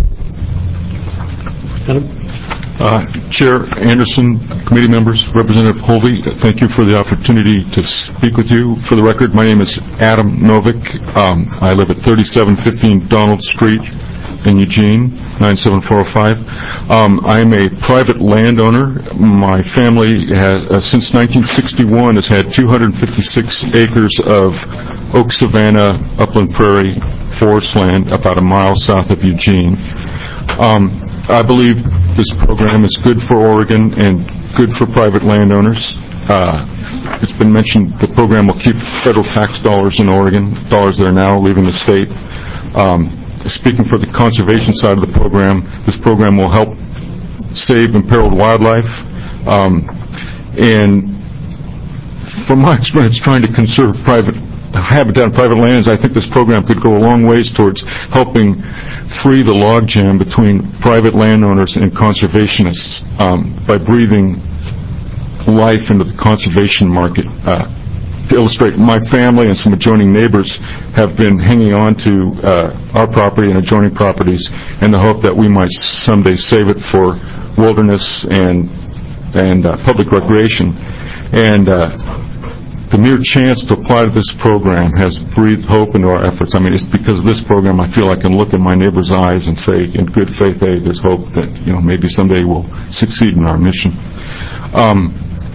Uh, Chair Anderson, committee members, Representative Holvey, thank you for the opportunity to speak with you. For the record, my name is Adam Novick. Um, I live at thirty-seven fifteen Donald Street in Eugene, nine seven four oh five. Um, I am a private landowner. My family has, uh, since nineteen sixty-one, has had two hundred fifty-six acres of oak savanna, upland prairie, forest land about a mile south of Eugene. Um, I believe this program is good for Oregon and good for private landowners. Uh, it's been mentioned the program will keep federal tax dollars in Oregon, dollars that are now leaving the state. Um, speaking for the conservation side of the program, this program will help save imperiled wildlife. Um, and from my experience trying to conserve private habitat on private lands, I think this program could go a long ways towards helping free the logjam between private landowners and conservationists um, by breathing life into the conservation market. Uh, to illustrate, my family and some adjoining neighbors have been hanging on to uh, our property and adjoining properties in the hope that we might someday save it for wilderness and and uh, public recreation. And uh, the mere chance to apply to this program has breathed hope into our efforts. I mean, it's because of this program I feel I can look in my neighbor's eyes and say, in good faith, hey, there's hope that, you know, maybe someday we'll succeed in our mission. Um,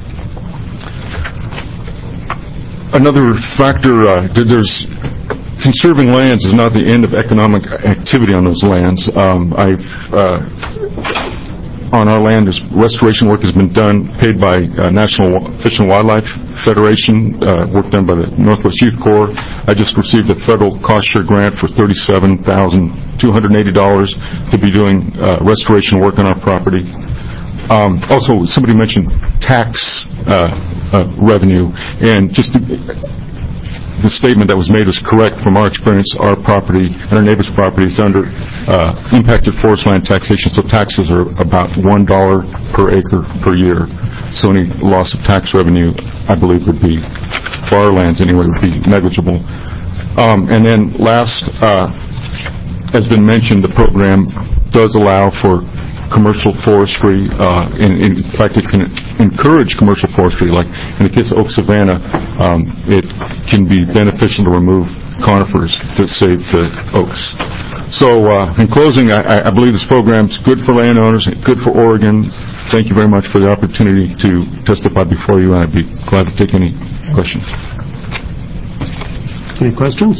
another factor, uh, there's conserving lands is not the end of economic activity on those lands. Um, I've uh, on our land, restoration work has been done, paid by uh, National Fish and Wildlife Federation, uh, work done by the Northwest Youth Corps. I just received a federal cost share grant for thirty-seven thousand two hundred eighty dollars to be doing uh, restoration work on our property. Um, also, somebody mentioned tax uh, uh, revenue, and just to, the statement that was made was correct. From our experience, our property and our neighbor's property is under uh, impacted forest land taxation, so taxes are about one dollar per acre per year. So any loss of tax revenue, I believe, would be, for our lands anyway, would be negligible. Um, and then last, uh, as been mentioned, the program does allow for commercial forestry. Uh, in, in fact, it can encourage commercial forestry. Like in the case of oak savanna, um, it can be beneficial to remove conifers to save the oaks. So, uh, in closing, I, I believe this program is good for landowners, good for Oregon. Thank you very much for the opportunity to testify before you, and I'd be glad to take any questions. Any questions?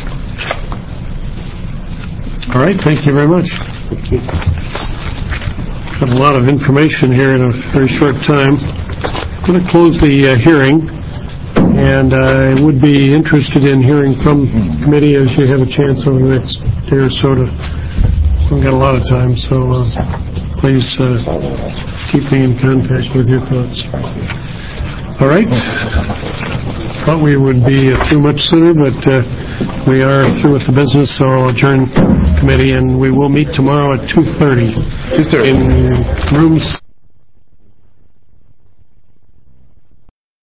All right, thank you very much. Thank you. Got a lot of information here in a very short time. I'm going to close the uh, hearing, and uh, I would be interested in hearing from the committee as you have a chance over the next day or so. To, we've got a lot of time, so uh, please uh, keep me in contact with your thoughts. All right. Thought we would be through much sooner, but uh, we are through with the business, so I'll adjourn committee, and we will meet tomorrow at two thirty in rooms